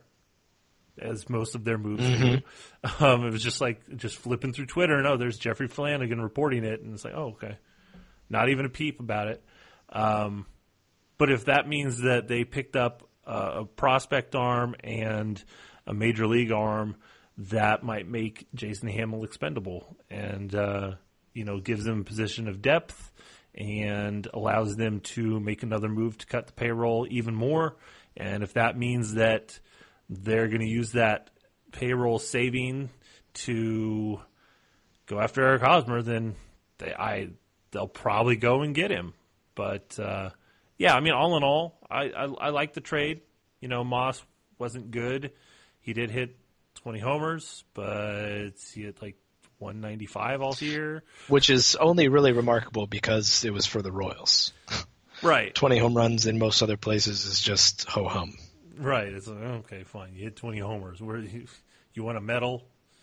as most of their moves mm-hmm. do. Um, it was just like just flipping through Twitter, and oh, there's Jeffrey Flanagan reporting it, and it's like, oh, okay. Not even a peep about it. Um, but if that means that they picked up uh, a prospect arm and a major league arm, that might make Jason Hamill expendable and, uh, you know, gives them a position of depth and allows them to make another move to cut the payroll even more. And if that means that they're going to use that payroll saving to go after Eric Hosmer, then they, I they'll probably go and get him. But, uh, yeah, I mean, all in all, I, I, I like the trade. You know, Moss wasn't good. He did hit twenty homers, but he had like one ninety-five all year. Which is only really remarkable because it was for the Royals. Right. twenty home runs in most other places is just ho-hum. Right. It's like, okay, fine. You hit twenty homers. Where you, you want a medal?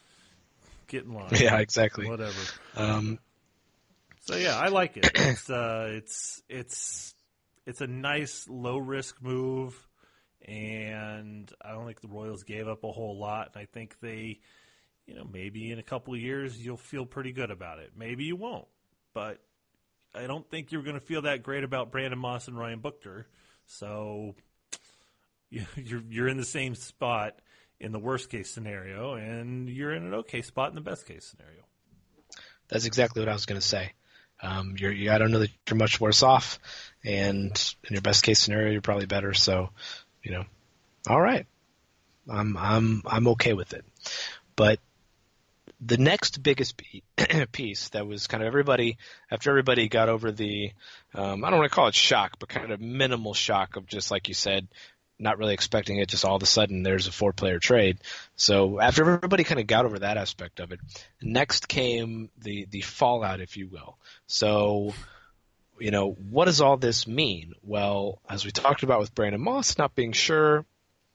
Get in line. Yeah, exactly. Whatever. Um, so yeah, I like it. It's uh, it's it's it's a nice low risk move, and I don't think the Royals gave up a whole lot. And I think they, you know, maybe in a couple of years you'll feel pretty good about it. Maybe you won't, but I don't think you're going to feel that great about Brandon Moss and Ryan Buchter. So you're you're in the same spot in the worst case scenario, and you're in an okay spot in the best case scenario. That's exactly what I was going to say. Um, you're, you, I don't know that you're much worse off, and in your best case scenario, you're probably better. So, you know, all right, I'm I'm I'm okay with it. But the next biggest piece that was kind of everybody, after everybody got over the, um, I don't want to call it shock, but kind of minimal shock of just like you said, not really expecting it, just all of a sudden there's a four-player trade. So after everybody kind of got over that aspect of it, next came the, the fallout, if you will. So, you know, what does all this mean? Well, as we talked about with Brandon Moss, not being sure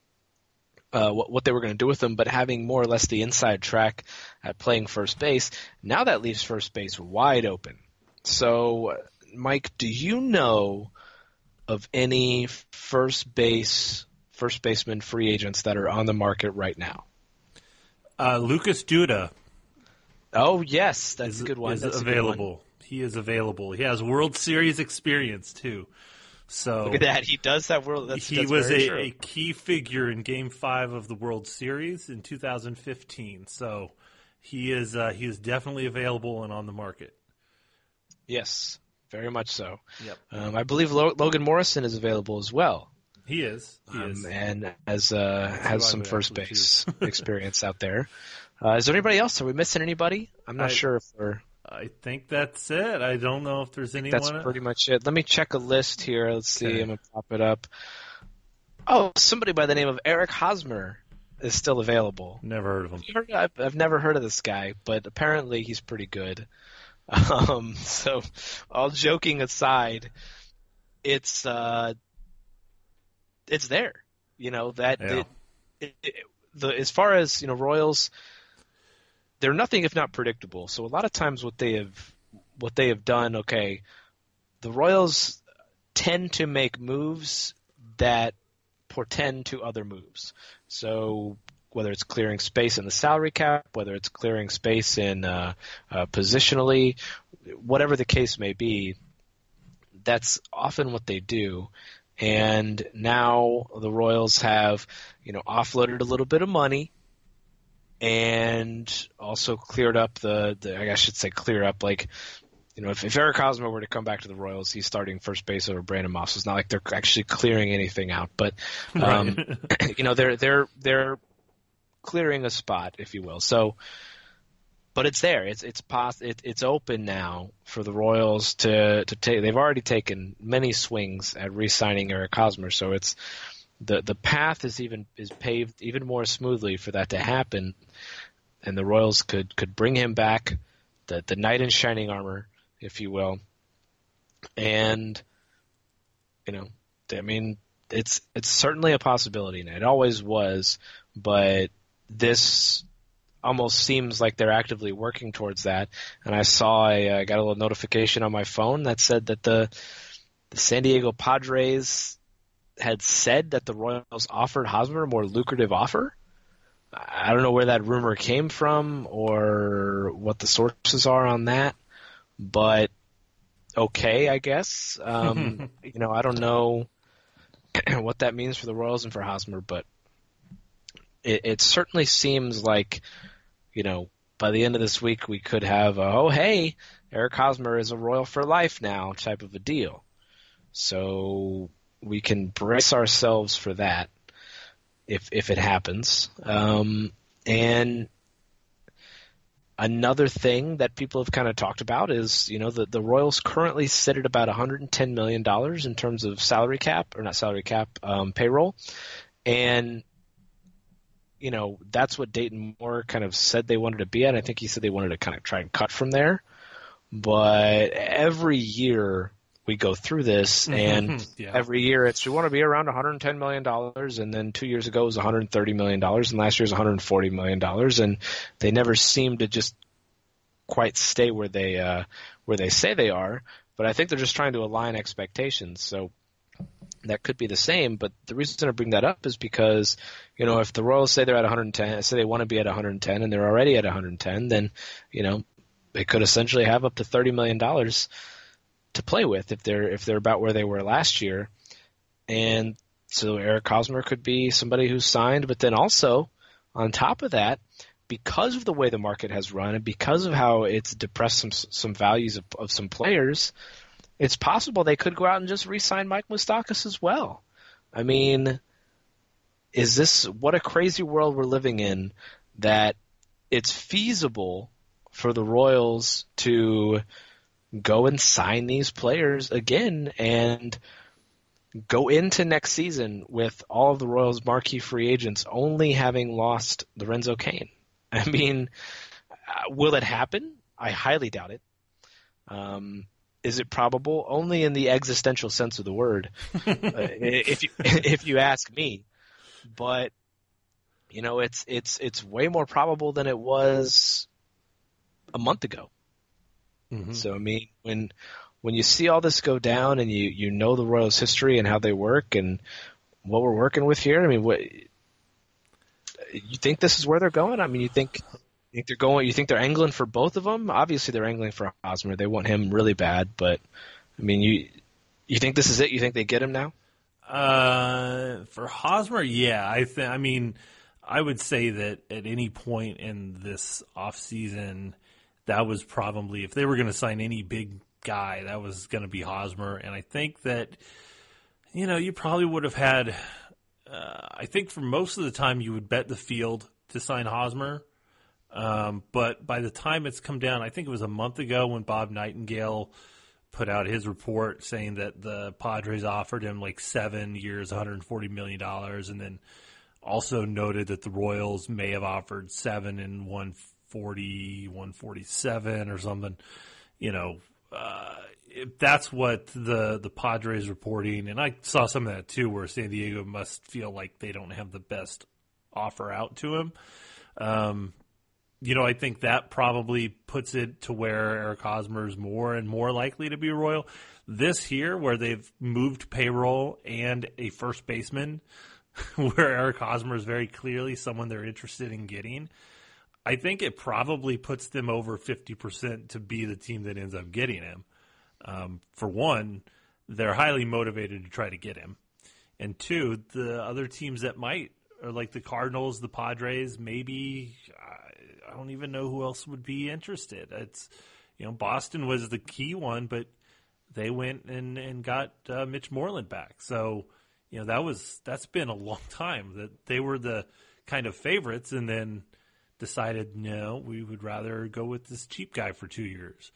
uh, what, what they were going to do with him, but having more or less the inside track at playing first base, now that leaves first base wide open. So, Mike, do you know of any first base, first baseman free agents that are on the market right now? Uh, Lucas Duda. Oh, yes, that's is, a good one. Is that's available. A good one. He is available. He has World Series experience too. So look at that. He does have World. That's, he that's was very a, true. a key figure in Game Five of the World Series in two thousand fifteen. So he is uh, he is definitely available and on the market. Yes. Very much so. Yep. Um, I believe Lo- Logan Morrison is available as well. He is. He um, is. And as uh, has some first base choose. experience out there. Uh, is there anybody else? Are we missing anybody? I'm not I, sure if we're. I think that's it. I don't know if there's anyone. That's pretty much it. Let me check a list here. Let's see. Okay. I'm gonna pop it up. Oh, somebody by the name of Eric Hosmer is still available. Never heard of him. Heard, I've, I've never heard of this guy, but apparently he's pretty good. Um, so, all joking aside, it's uh, it's there. You know that yeah. it, it, it, the as far as you know, Royals, they're nothing if not predictable. So a lot of times, what they have what they have done, okay, the Royals tend to make moves that portend to other moves. So whether it's clearing space in the salary cap, whether it's clearing space in uh, uh, positionally, whatever the case may be, that's often what they do. And now the Royals have, you know, offloaded a little bit of money and also cleared up the, the I guess I should say clear up, like, you know, if, if Eric Hosmer were to come back to the Royals, he's starting first base over Brandon Moss. It's not like they're actually clearing anything out, but um, you know, they're they're they're clearing a spot, if you will. So, but it's there. It's it's pos- it, It's open now for the Royals to to take. They've already taken many swings at re-signing Eric Hosmer, so it's the the path is even is paved even more smoothly for that to happen, and the Royals could could bring him back, the the knight in shining armor, if you will, and you know, I mean, it's it's certainly a possibility, and it always was, but this almost seems like they're actively working towards that. And I saw, I uh, got a little notification on my phone that said that the, the San Diego Padres had said that the Royals offered Hosmer a more lucrative offer. I don't know where that rumor came from or what the sources are on that, but okay, I guess. Um, you know, I don't know what that means for the Royals and for Hosmer, but It, it certainly seems like, you know, by the end of this week we could have a, oh, hey, Eric Hosmer is a Royal for life now type of a deal. So we can brace ourselves for that if if it happens. Um, and another thing that people have kind of talked about is, you know, the, the Royals currently sit at about one hundred ten million dollars in terms of salary cap, or not salary cap, um, payroll. And you know, that's what Dayton Moore kind of said they wanted to be at. I think he said they wanted to kind of try and cut from there. But every year we go through this, and yeah. every year it's we want to be around one hundred ten million dollars, and then two years ago it was one hundred thirty million dollars, and last year was one hundred forty million dollars, and they never seem to just quite stay where they uh, where they say they are. But I think they're just trying to align expectations. So that could be the same, but the reason I bring that up is because, you know, if the Royals say they're at one hundred ten, say they want to be at one hundred ten and they're already at one hundred ten, then, you know, they could essentially have up to thirty million dollars to play with if they're if they're about where they were last year. And so Eric Hosmer could be somebody who's signed, but then also on top of that, because of the way the market has run and because of how it's depressed some some values of, of some players, it's possible they could go out and just re-sign Mike Moustakas as well. I mean, is this – what a crazy world we're living in that it's feasible for the Royals to go and sign these players again and go into next season with all of the Royals' marquee free agents only having lost Lorenzo Cain. I mean, uh, will it happen? I highly doubt it. Um, is it probable? Only in the existential sense of the word, uh, if you, if you ask me. But you know, it's it's it's way more probable than it was a month ago. Mm-hmm. So I mean, when when you see all this go down and you, you know the Royals' history and how they work and what we're working with here, I mean, what you think this is where they're going? I mean, you think you think they're going? You think they're angling for both of them? Obviously, they're angling for Hosmer. They want him really bad, but I mean, you you think this is it? You think they get him now? Uh, for Hosmer, yeah. I think. I mean, I would say that at any point in this offseason, that was probably, if they were going to sign any big guy, that was going to be Hosmer. And I think that, you know, you probably would have had, uh, I think for most of the time you would bet the field to sign Hosmer. Um, but by the time it's come down, I think it was a month ago when Bob Nightingale put out his report saying that the Padres offered him like seven years, one hundred forty million dollars, and then also noted that the Royals may have offered seven and one forty, one forty-seven or something. You know, uh, if that's what the, the Padres reporting, and I saw some of that too, where San Diego must feel like they don't have the best offer out to him. Um, You know, I think that probably puts it to where Eric Hosmer is more and more likely to be a Royal. This here, where they've moved payroll and a first baseman, where Eric Hosmer is very clearly someone they're interested in getting, I think it probably puts them over fifty percent to be the team that ends up getting him. Um, for one, they're highly motivated to try to get him. And two, the other teams that might are like the Cardinals, the Padres, maybe I don't even know who else would be interested. It's, you know, Boston was the key one, but they went and, and got uh, Mitch Moreland back. So, you know, that was, that's been a long time that they were the kind of favorites and then decided, no, we would rather go with this cheap guy for two years.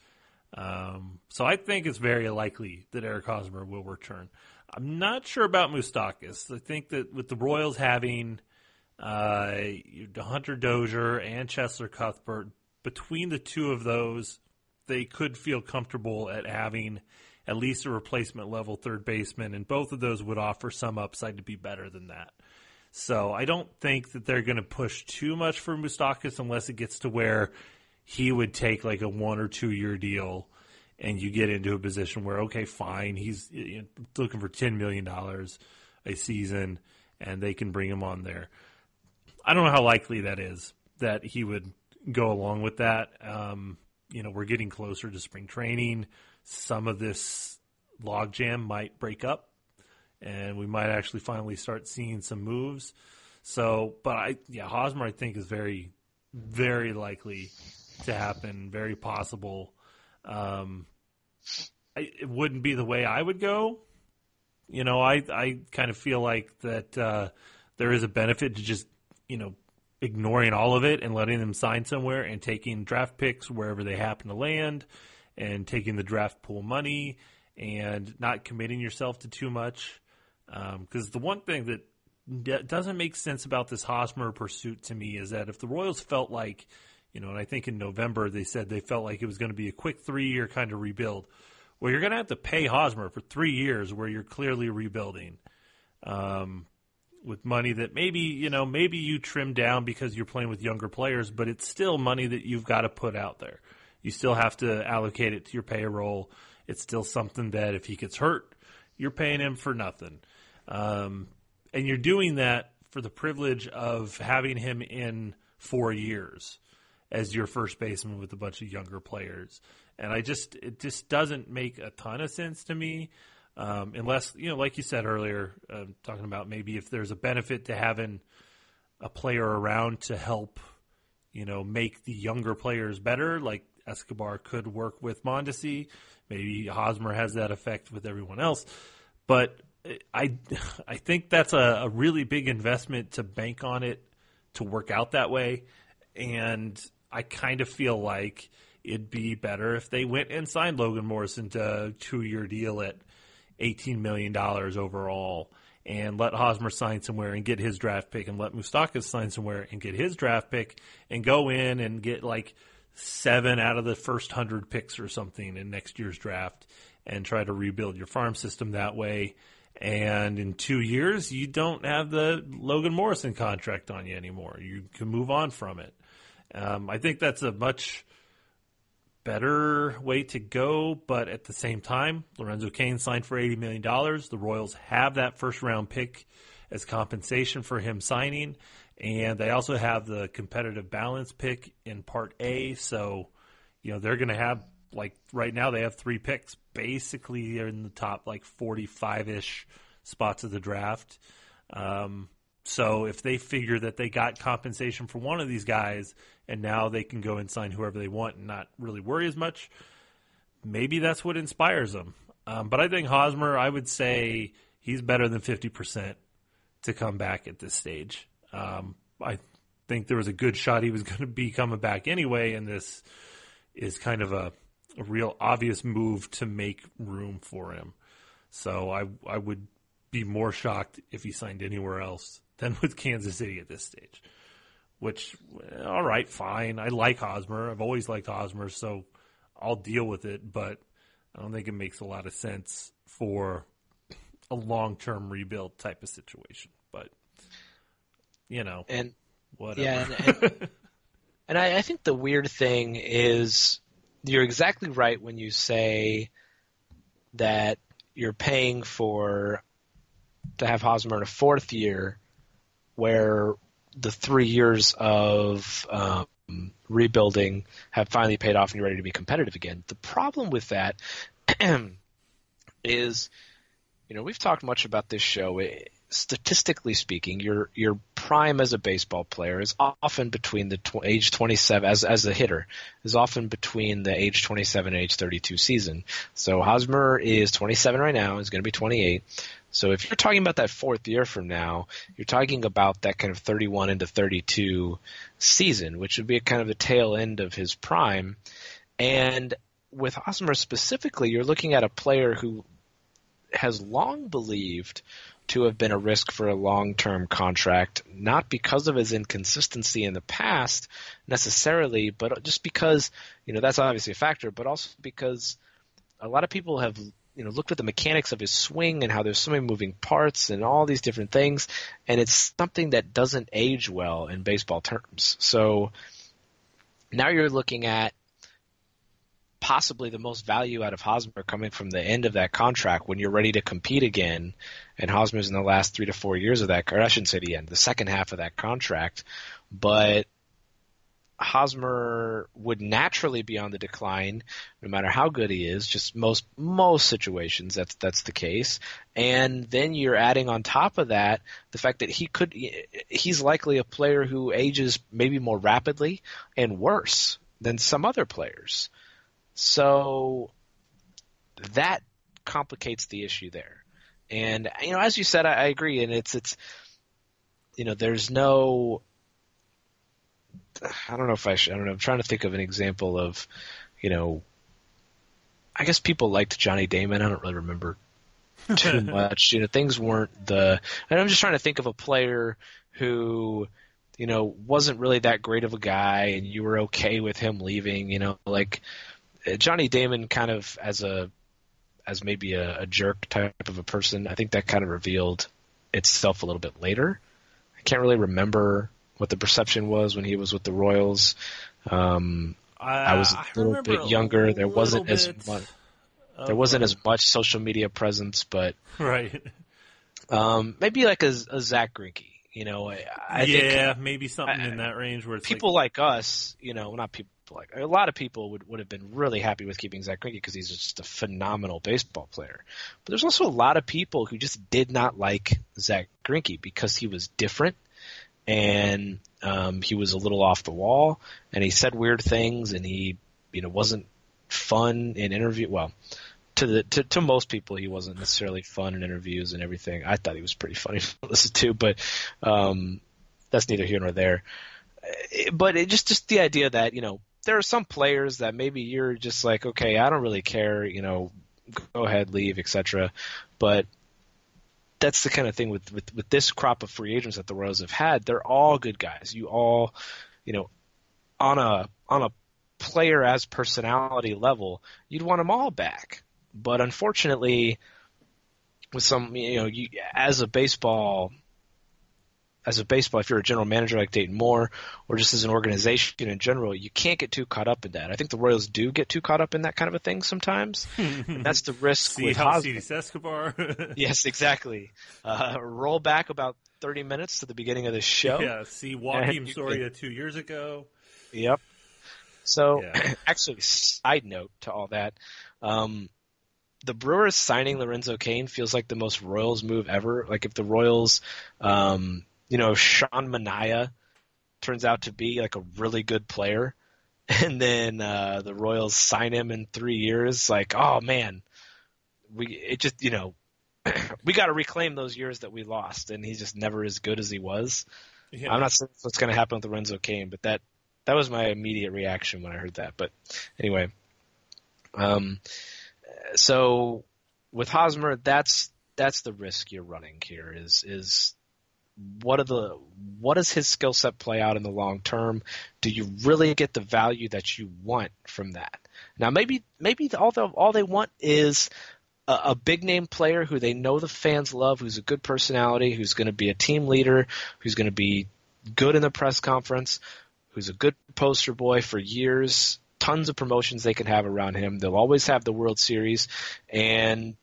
Um, so I think it's very likely that Eric Hosmer will return. I'm not sure about Moustakas. I think that with the Royals having uh, Hunter Dozier and Cheslor Cuthbert, between the two of those, they could feel comfortable at having at least a replacement level third baseman, and both of those would offer some upside to be better than that. So I don't think that they're going to push too much for Moustakas unless it gets to where he would take like a one or two year deal and you get into a position where, okay, fine, he's looking for ten million dollars a season and they can bring him on there. I don't know how likely that is that he would go along with that. Um, you know, we're getting closer to spring training. Some of this logjam might break up and we might actually finally start seeing some moves. So, but I, yeah, Hosmer I think is very, very likely to happen, very possible. Um, I, it wouldn't be the way I would go. You know, I, I kind of feel like that uh, there is a benefit to just, you know, ignoring all of it and letting them sign somewhere and taking draft picks wherever they happen to land and taking the draft pool money and not committing yourself to too much. Because um, the one thing that d- doesn't make sense about this Hosmer pursuit to me is that if the Royals felt like, you know, and I think in November they said they felt like it was going to be a quick three-year kind of rebuild. Well, you're going to have to pay Hosmer for three years where you're clearly rebuilding um, with money that maybe, you know, maybe you trim down because you're playing with younger players, but it's still money that you've got to put out there. You still have to allocate it to your payroll. It's still something that if he gets hurt, you're paying him for nothing. Um, and you're doing that for the privilege of having him in four years as your first baseman with a bunch of younger players. And I just, it just doesn't make a ton of sense to me. Um, unless, you know, like you said earlier, uh, talking about maybe if there's a benefit to having a player around to help, you know, make the younger players better, like Escobar could work with Mondesi. Maybe Hosmer has that effect with everyone else. But I, I think that's a, a really big investment to bank on it to work out that way. And I kind of feel like it'd be better if they went and signed Logan Morrison to a two-year deal at eighteen million dollars overall, and let Hosmer sign somewhere and get his draft pick, and let Moustakas sign somewhere and get his draft pick, and go in and get like seven out of the first hundred picks or something in next year's draft and try to rebuild your farm system that way. And in two years, you don't have the Logan Morrison contract on you anymore. You can move on from it. Um, I think that's a much better way to go, but at the same time, Lorenzo Cain signed for eighty million dollars. The Royals have that first-round pick as compensation for him signing, and they also have the competitive balance pick in Part A, so you know they're going to have, like right now they have three picks. Basically, they're in the top like forty-five-ish spots of the draft. Um, so if they figure that they got compensation for one of these guys and now they can go and sign whoever they want and not really worry as much, maybe that's what inspires them. Um, but I think Hosmer, I would say he's better than fifty percent to come back at this stage. Um, I think there was a good shot he was going to be coming back anyway, and this is kind of a, a real obvious move to make room for him. So I I would be more shocked if he signed anywhere else than with Kansas City at this stage. Which, all right, fine. I like Hosmer. I've always liked Hosmer, so I'll deal with it. But I don't think it makes a lot of sense for a long-term rebuild type of situation. But, you know, and whatever. Yeah, and, and, and I, I think the weird thing is you're exactly right when you say that you're paying for to have Hosmer in a fourth year where the three years of um, rebuilding have finally paid off and you're ready to be competitive again. The problem with that is, you know, we've talked much about this show. Statistically speaking, your your prime as a baseball player is often between the tw- age twenty-seven as as a hitter is often between the age twenty-seven and age thirty-two season. So Hosmer is twenty-seven right now. He's going to be twenty-eight. So if you're talking about that fourth year from now, you're talking about that kind of thirty-one into thirty-two season, which would be a kind of the tail end of his prime. And with Hosmer specifically, you're looking at a player who has long believed to have been a risk for a long-term contract, not because of his inconsistency in the past necessarily, but just because, you know, that's obviously a factor, but also because a lot of people have, you know, looked at the mechanics of his swing and how there's so many moving parts and all these different things, and it's something that doesn't age well in baseball terms. So now you're looking at possibly the most value out of Hosmer coming from the end of that contract when you're ready to compete again, and Hosmer's in the last three to four years of that, or I shouldn't say the end, the second half of that contract, but Hosmer would naturally be on the decline no matter how good he is, just most most situations that's that's the case. And then you're adding on top of that the fact that he could he's likely a player who ages maybe more rapidly and worse than some other players. So that complicates the issue there. And, you know, as you said, I, I agree. And it's, it's, you know, there's no, I don't know if I should, I don't know. I'm trying to think of an example of, you know, I guess people liked Johnny Damon. I don't really remember too much. You know, things weren't the, and I'm just trying to think of a player who, you know, wasn't really that great of a guy and you were okay with him leaving, you know, like, Johnny Damon kind of as a as maybe a, a jerk type of a person, I think that kind of revealed itself a little bit later. I can't really remember what the perception was when he was with the Royals. Um, uh, I was a I little bit younger. A there wasn't as much. There wasn't a... as much social media presence, but right. Um, maybe like a, a Zach Greinke. You know, I, I yeah, think, maybe something I, in that range where it's people like... like us, you know, not people. Like a lot of people would, would have been really happy with keeping Zach Greinke because he's just a phenomenal baseball player. But there's also a lot of people who just did not like Zach Greinke because he was different and um, he was a little off the wall and he said weird things and he, you know, wasn't fun in interview. Well, to the to, to most people, he wasn't necessarily fun in interviews and everything. I thought he was pretty funny to listen to, but um, that's neither here nor there. but it just just the idea that, you know, there are some players that maybe you're just like, okay, I don't really care, you know, go ahead, leave, et cetera. But that's the kind of thing with, with, with this crop of free agents that the Royals have had. They're all good guys. You all, you know, on a on a player as personality level, you'd want them all back. But unfortunately, with some, you know, you, as a baseball, as a baseball, if you're a general manager like Dayton Moore, or just as an organization in general, you can't get too caught up in that. I think the Royals do get too caught up in that kind of a thing sometimes. And that's the risk See with how Hosmer. Cedes Escobar. Yes, exactly. Uh, roll back about thirty minutes to the beginning of the show. Yeah, see Joaquin Soria two years ago. Yep. So, Yeah. actually, side note to all that, um, the Brewers signing Lorenzo Cain feels like the most Royals move ever. Like if the Royals, um, you know, if Sean Manaea turns out to be like a really good player, and then uh, the Royals sign him in three years, like, oh man, we it just you know, we got to reclaim those years that we lost, and he's just never as good as he was. Yeah. I'm not saying what's going to happen with Lorenzo Cain, but that that was my immediate reaction when I heard that. But anyway, um. So with Hosmer, that's that's the risk you're running here. Is is what are the what does his skill set play out in the long term? Do you really get the value that you want from that? Now maybe maybe all the, all they want is a, a big name player who they know the fans love, who's a good personality, who's going to be a team leader, who's going to be good in the press conference, who's a good poster boy for years. Tons of promotions they can have around him. They'll always have the World Series, and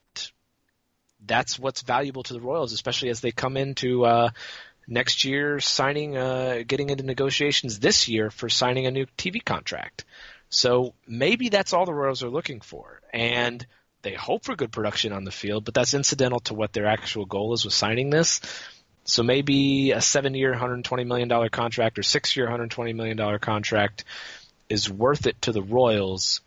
that's what's valuable to the Royals, especially as they come into uh, next year signing, uh, getting into negotiations this year for signing a new T V contract. So maybe that's all the Royals are looking for, and they hope for good production on the field, but that's incidental to what their actual goal is with signing this. So maybe a seven-year, one hundred twenty million dollars contract or six-year, one hundred twenty million dollars contract is worth it to the Royals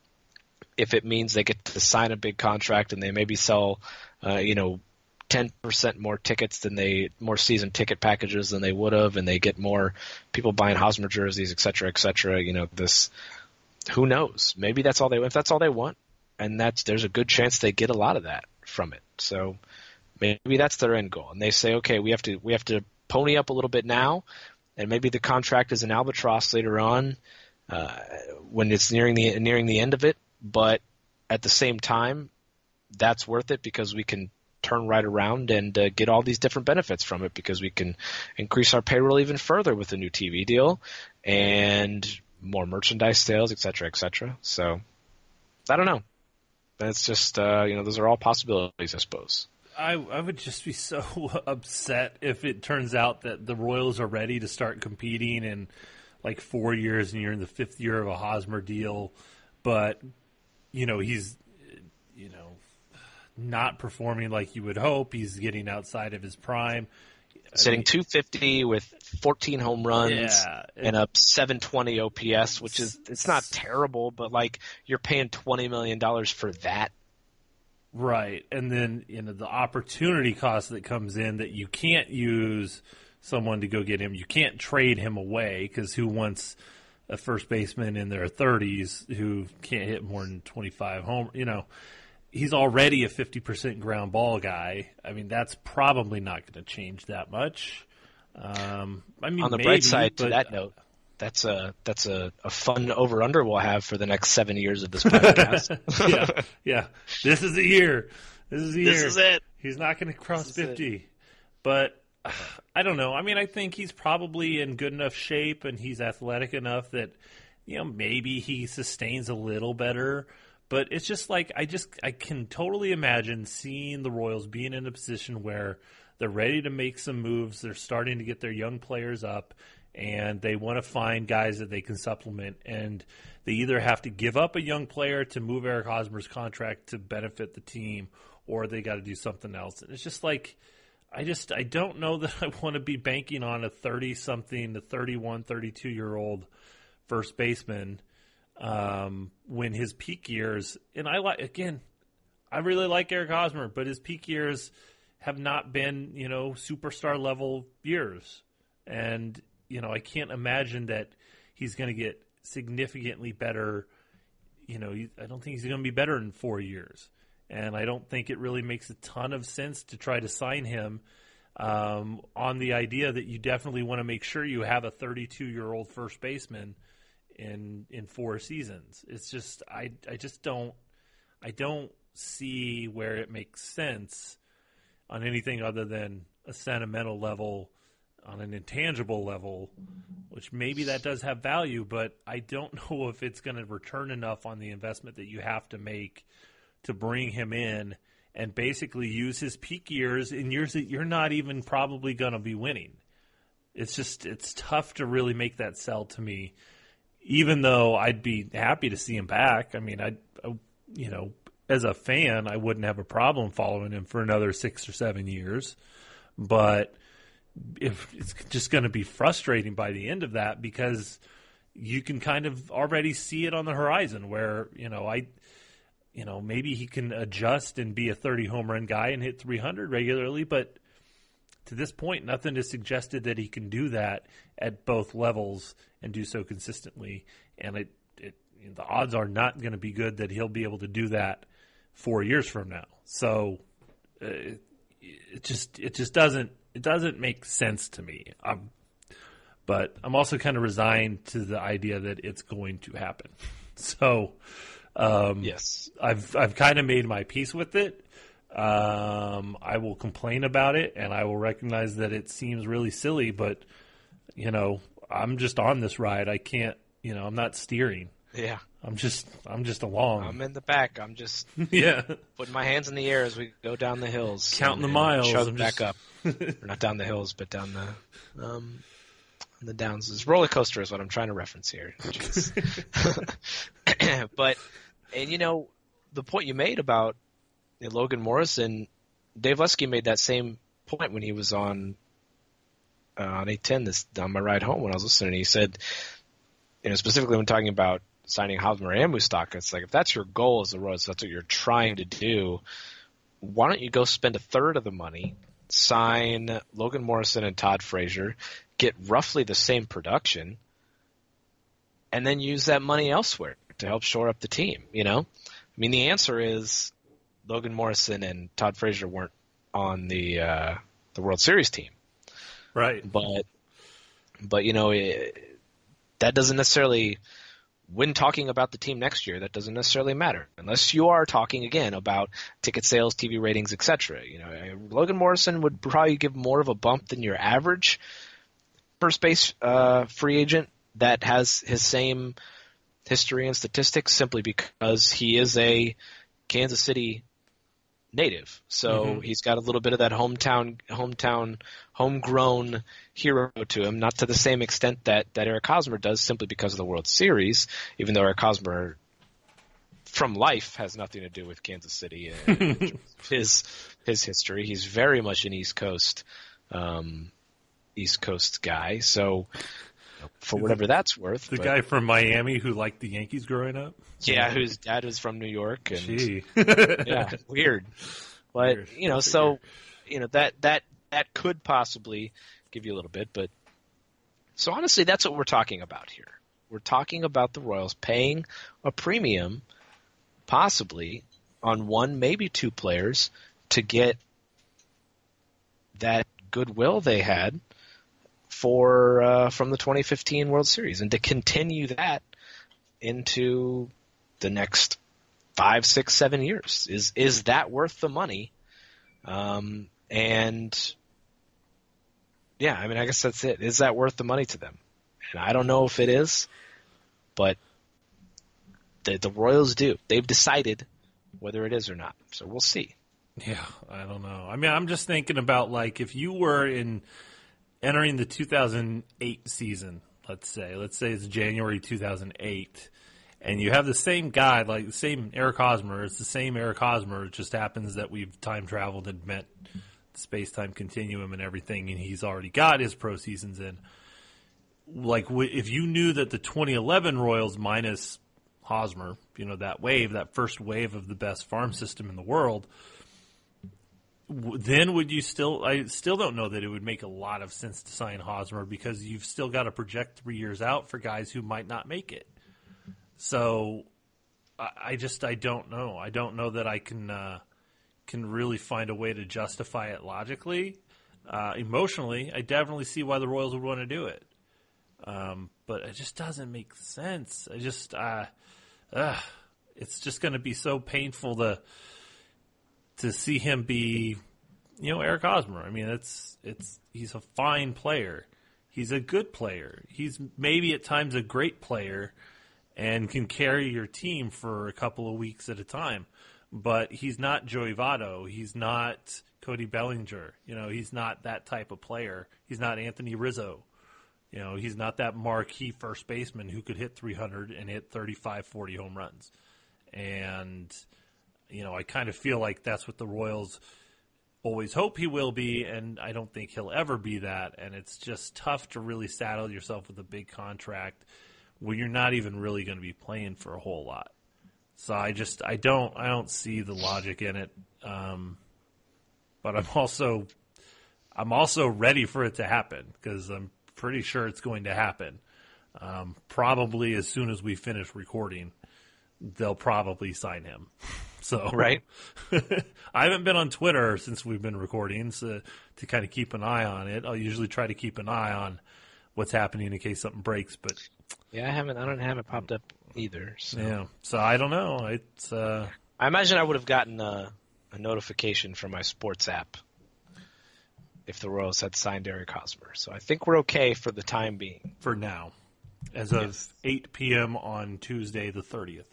if it means they get to sign a big contract and they maybe sell, uh, you know, ten percent more tickets than they, more season ticket packages than they would have, and they get more people buying Hosmer jerseys, et cetera, et cetera. You know, this, who knows? Maybe that's all they, if that's all they want, and that's, there's a good chance they get a lot of that from it. So maybe that's their end goal. And they say, okay, we have to, we have to pony up a little bit now, and maybe the contract is an albatross later on, Uh, when it's nearing the nearing the end of it, but at the same time, that's worth it because we can turn right around and uh, get all these different benefits from it because we can increase our payroll even further with a new T V deal and more merchandise sales, et cetera, et cetera. So I don't know. That's just uh, you know, those are all possibilities, I suppose. I, I would just be so upset if it turns out that the Royals are ready to start competing and like four years and you're in the fifth year of a Hosmer deal, but, you know, he's, you know, not performing like you would hope. He's getting outside of his prime. Sitting two fifty with fourteen home runs yeah, it, and a seven twenty O P S, which is, it's not terrible, but like you're paying twenty million dollars for that. Right. And then, you know, the opportunity cost that comes in that you can't use someone to go get him. You can't trade him away because who wants a first baseman in their thirties who can't hit more than twenty-five home? You know, he's already a fifty percent ground ball guy. I mean, that's probably not going to change that much. Um, I mean, on the maybe, bright side, but, to that note, that's a that's a, a fun over under we'll have for the next seven years of this podcast. yeah, yeah. This is the year. This is the year. This is it. He's not going to cross fifty, but. I don't know. I mean, I think he's probably in good enough shape and he's athletic enough that, you know, maybe he sustains a little better. But it's just like I just I can totally imagine seeing the Royals being in a position where they're ready to make some moves. They're starting to get their young players up and they want to find guys that they can supplement. And they either have to give up a young player to move Eric Hosmer's contract to benefit the team or they got to do something else. And it's just like – I just I don't know that I want to be banking on a thirty-something to thirty-one, thirty-two-year-old first baseman um, when his peak years – and I like again, I really like Eric Hosmer, but his peak years have not been, you know, superstar-level years. And you know, I can't imagine that he's going to get significantly better. You know, I don't think he's going to be better in four years. And I don't think it really makes a ton of sense to try to sign him um, on the idea that you definitely want to make sure you have a thirty-two-year-old first baseman in in four seasons. It's just I I just don't I don't see where it makes sense on anything other than a sentimental level, on an intangible level, which maybe that does have value, but I don't know if it's going to return enough on the investment that you have to make to bring him in and basically use his peak years in years that you're not even probably going to be winning. It's just, it's tough to really make that sell to me, even though I'd be happy to see him back. I mean, I, you know, as a fan, I wouldn't have a problem following him for another six or seven years, but if it's just going to be frustrating by the end of that, because you can kind of already see it on the horizon where, you know, I, you know, maybe he can adjust and be a thirty home run guy and hit three hundred regularly, but to this point, nothing has suggested that he can do that at both levels and do so consistently. And it, it you know, the odds are not going to be good that he'll be able to do that four years from now. So uh, it, it just it just doesn't it doesn't make sense to me. I'm, but I'm also kind of resigned to the idea that it's going to happen. So um, yes, I've I've kind of made my peace with it. Um, I will complain about it, and I will recognize that it seems really silly, but, you know, I'm just on this ride. I can't, you know, I'm not steering. Yeah. I'm just, I'm just along. I'm in the back. I'm just yeah. putting my hands in the air as we go down the hills. Counting and, the miles. Chug I'm back just... up. Or not down the hills, but down the, um, the downs. This roller coaster is what I'm trying to reference here. Is... but, and you know, the point you made about Logan Morrison, Dave Lusky made that same point when he was on uh, on eight ten this on my ride home when I was listening. He said, you know, specifically when talking about signing Hosmer and Moustakas, it's like if that's your goal as the Royals, that's what you're trying to do. Why don't you go spend a third of the money, sign Logan Morrison and Todd Frazier, get roughly the same production, and then use that money elsewhere to help shore up the team? You know, I mean, the answer is Logan Morrison and Todd Frazier weren't on the uh, the World Series team, right? But but you know it, that doesn't necessarily. When talking about the team next year, that doesn't necessarily matter unless you are talking again about ticket sales, T V ratings, et cetera. You know, Logan Morrison would probably give more of a bump than your average first base uh, free agent that has his same history and statistics, simply because he is a Kansas City native. So mm-hmm. he's got a little bit of that hometown, hometown, homegrown hero to him, not to the same extent that, that Eric Hosmer does, simply because of the World Series, even though Eric Hosmer from life has nothing to do with Kansas City and his, his history. He's very much an East Coast, um, East Coast guy. So for whatever that's worth. The but, guy from Miami who liked the Yankees growing up? Yeah, whose dad was from New York. And, Gee. yeah, weird. But, Weird. you know, so, you know, that, that, that could possibly give you a little bit. But so honestly, that's what we're talking about here. We're talking about the Royals paying a premium, possibly, on one, maybe two players to get that goodwill they had for uh, from the twenty fifteen World Series, and to continue that into the next five, six, seven years. Is is that worth the money? Um, and yeah, I mean, I guess that's it. Is that worth the money to them? And I don't know if it is, but the the Royals do. They've decided whether it is or not. So we'll see. Yeah, I don't know. I mean, I'm just thinking about, like, if you were in entering the two thousand eight season, let's say, let's say it's January two thousand eight, and you have the same guy, like the same Eric Hosmer, it's the same Eric Hosmer, it just happens that we've time traveled and met the space-time continuum and everything, and he's already got his pro seasons in. Like, if you knew that the twenty eleven Royals minus Hosmer, you know, that wave, that first wave of the best farm system in the world, then would you still? I still don't know that it would make a lot of sense to sign Hosmer because you've still got to project three years out for guys who might not make it. So I, I just I don't know. I don't know that I can uh, can really find a way to justify it logically. Uh, emotionally, I definitely see why the Royals would want to do it, um, but it just doesn't make sense. I just uh, uh, it's just going to be so painful to. To see him be, you know, Eric Hosmer. I mean, it's it's he's a fine player. He's a good player. He's maybe at times a great player and can carry your team for a couple of weeks at a time. But he's not Joey Votto. He's not Cody Bellinger. You know, he's not that type of player. He's not Anthony Rizzo. You know, he's not that marquee first baseman who could hit three hundred and hit thirty-five, forty home runs. And you know, I kind of feel like that's what the Royals always hope he will be, and I don't think he'll ever be that. And it's just tough to really saddle yourself with a big contract when you're not even really going to be playing for a whole lot. So I just I don't I don't see the logic in it. Um, but I'm also I'm also ready for it to happen because I'm pretty sure it's going to happen. Um, probably as soon as we finish recording, they'll probably sign him. So right. I haven't been on Twitter since we've been recording so, to kind of keep an eye on it. I'll usually try to keep an eye on what's happening in case something breaks. But yeah, I haven't. I don't have it popped up either. So. Yeah, so I don't know. It's. Uh, I imagine I would have gotten a, a notification from my sports app if the Royals had signed Eric Hosmer. So I think we're okay for the time being. For now, as of yes. eight p.m. on Tuesday the thirtieth.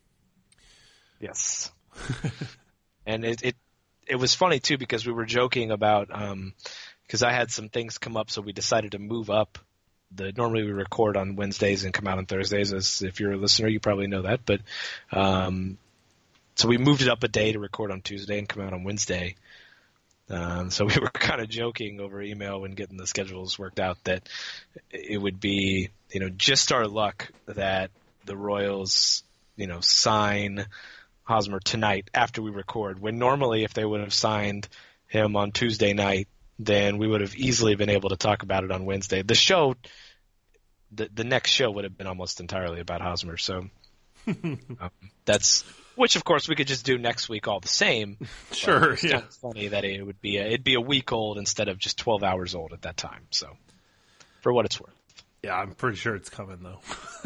Yes. And it, it it was funny, too, because we were joking about um, – because I had some things come up, so we decided to move up. The Normally we record on Wednesdays and come out on Thursdays. As if you're a listener, you probably know that. But um, so we moved it up a day to record on Tuesday and come out on Wednesday. Um, so we were kind of joking over email when getting the schedules worked out that it would be, you know, just our luck that the Royals, you know, sign – Hosmer tonight after we record, when normally if they would have signed him on Tuesday night, then we would have easily been able to talk about it on Wednesday. The show, the the next show would have been almost entirely about Hosmer. So um, that's, which of course we could just do next week all the same. Sure. It's yeah. kind of funny that it would be a, it'd be a week old instead of just twelve hours old at that time. So for what it's worth. Yeah, I'm pretty sure it's coming though.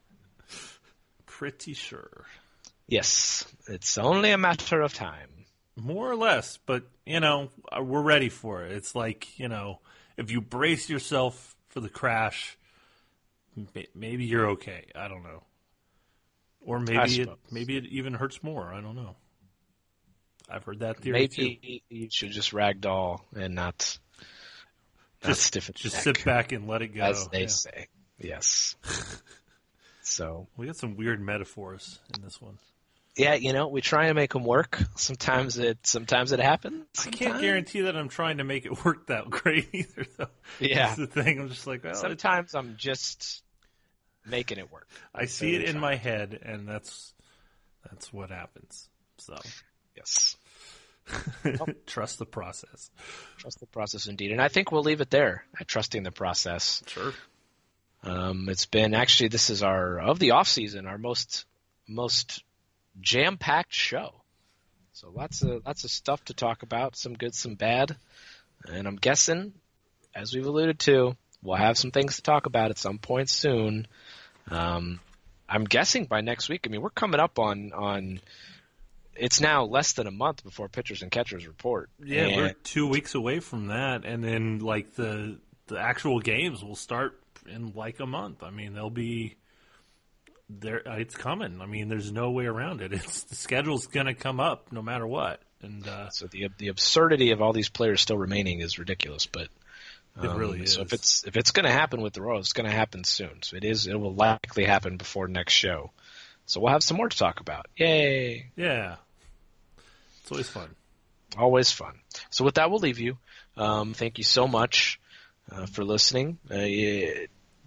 Pretty sure. Yes, it's only a matter of time. More or less, but, you know, we're ready for it. It's like, you know, if you brace yourself for the crash, maybe you're okay. I don't know. Or maybe it maybe it even hurts more. I don't know. I've heard that theory, maybe too. You should just ragdoll and not, not just, stiffen Just neck, sit back and let it go. as they yeah. say. Yes. So we got some weird metaphors in this one. Yeah, you know, we try and make them work. Sometimes it, sometimes it happens. I can't guarantee that I'm trying to make it work that great either, though. Yeah, that's the thing. I'm just like, well, sometimes I'm just making it work. I see it in my head, and that's that's what happens. So, yes, oh. Trust the process. Trust the process, indeed, and I think we'll leave it there at trusting the process. Sure. Um, it's been actually this is our of the off season our most most. jam-packed show. So lots of lots of stuff to talk about, some good, some bad. And I'm guessing, as we've alluded to, we'll have some things to talk about at some point soon. Um, I'm guessing by next week. I mean, we're coming up on on. It's now less than a month before pitchers and catchers report. Yeah, and we're two weeks away from that, and then like the the actual games will start in like a month. I mean, they'll be. There, it's coming. I mean, there's no way around it. It's the schedule's going to come up no matter what. And uh, so the the absurdity of all these players still remaining is ridiculous. But um, it really is. So if it's if it's going to happen with the Royals, it's going to happen soon. So it is. It will likely happen before next show. So we'll have some more to talk about. Yay! Yeah, it's always fun. Always fun. So with that, we'll leave you. Um, thank you so much uh, for listening. Uh,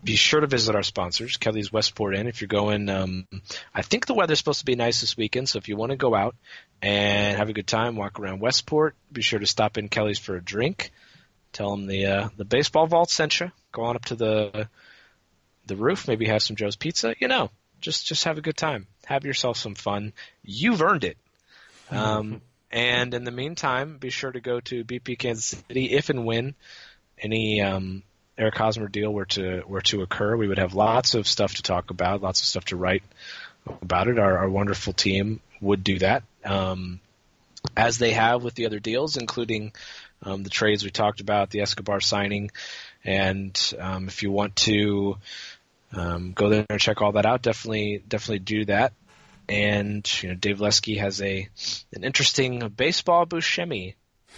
be sure to visit our sponsors, Kelly's Westport Inn. If you're going, um, I think the weather's supposed to be nice this weekend, so if you want to go out and have a good time, walk around Westport, be sure to stop in Kelly's for a drink. Tell them the uh, the baseball vault sent you. Go on up to the the roof, maybe have some Joe's Pizza. You know, just just have a good time. Have yourself some fun. You've earned it. Um, and in the meantime, be sure to go to B P Kansas City if and when any um, Eric Hosmer deal were to were to occur. We would have lots of stuff to talk about, lots of stuff to write about it. Our, our wonderful team would do that, um, as they have with the other deals, including um, the trades we talked about, the Escobar signing. And um, if you want to um, go there and check all that out, definitely definitely do that. And you know, Dave Lesky has a an interesting baseball Buscemi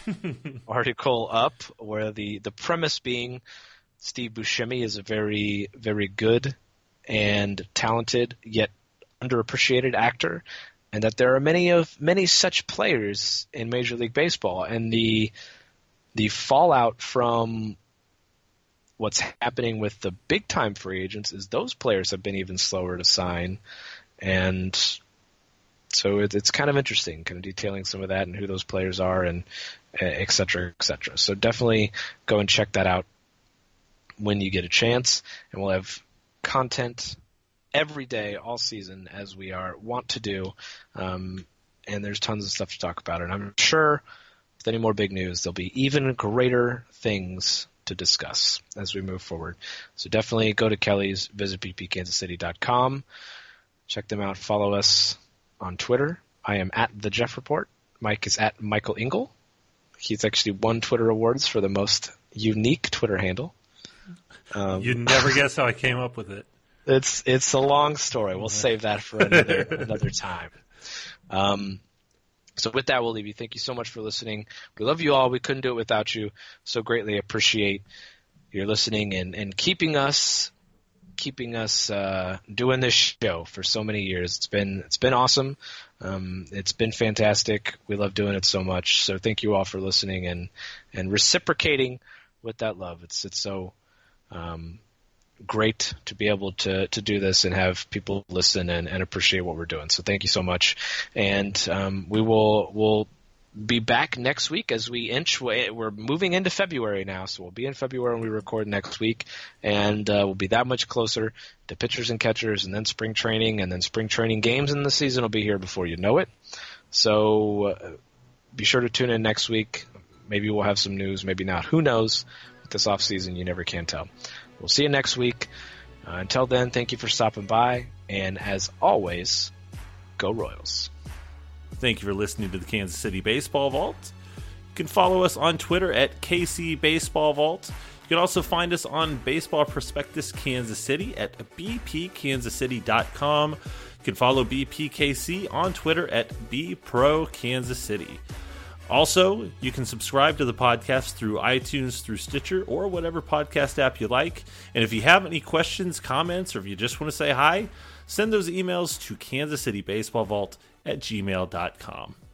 article up, where the, the premise being Steve Buscemi is a very very good and talented yet underappreciated actor, and that there are many of many such players in Major League Baseball, and the the fallout from what's happening with the big time free agents is those players have been even slower to sign. And so it, it's kind of interesting, kind of detailing some of that and who those players are, and et cetera, et cetera. So definitely go and check that out when you get a chance. And we'll have content every day, all season, as we are want to do. Um, and there's tons of stuff to talk about. And I'm sure with any more big news, there'll be even greater things to discuss as we move forward. So definitely go to Kelly's, visit b p kansas city dot com. Check them out. Follow us on Twitter. I am at The Jeff Report. Mike is at Michael Engel. He's actually won Twitter awards for the most unique Twitter handle. Um, You'd never guess how I came up with it. It's it's a long story. We'll save that for another another time. Um, so with that, we'll leave you. Thank you so much for listening. We love you all. We couldn't do it without you. So greatly appreciate your listening and, and keeping us keeping us uh, doing this show for so many years. It's been it's been awesome. Um, it's been fantastic. We love doing it so much. So thank you all for listening and, and reciprocating with that love. It's it's so um, great to be able to, to do this and have people listen and, and appreciate what we're doing. So thank you so much. And um, we will we'll be back next week as we inch. We're moving into February now, so we'll be in February when we record next week, and uh, we'll be that much closer to pitchers and catchers, and then spring training, and then spring training games, and the season will be here before you know it. So uh, be sure to tune in next week. Maybe we'll have some news, maybe not. Who knows? With this off season, you never can tell. We'll see you next week. Uh, until then, thank you for stopping by, and as always, go Royals. Thank you for listening to the Kansas City Baseball Vault. You can follow us on Twitter at K C Baseball Vault. You can also find us on Baseball Prospectus Kansas City at b p kansas city dot com. You can follow B P K C on Twitter at b pro kansas city. Also, you can subscribe to the podcast through iTunes, through Stitcher, or whatever podcast app you like. And if you have any questions, comments, or if you just want to say hi, send those emails to kansas city baseball vault at gmail dot com.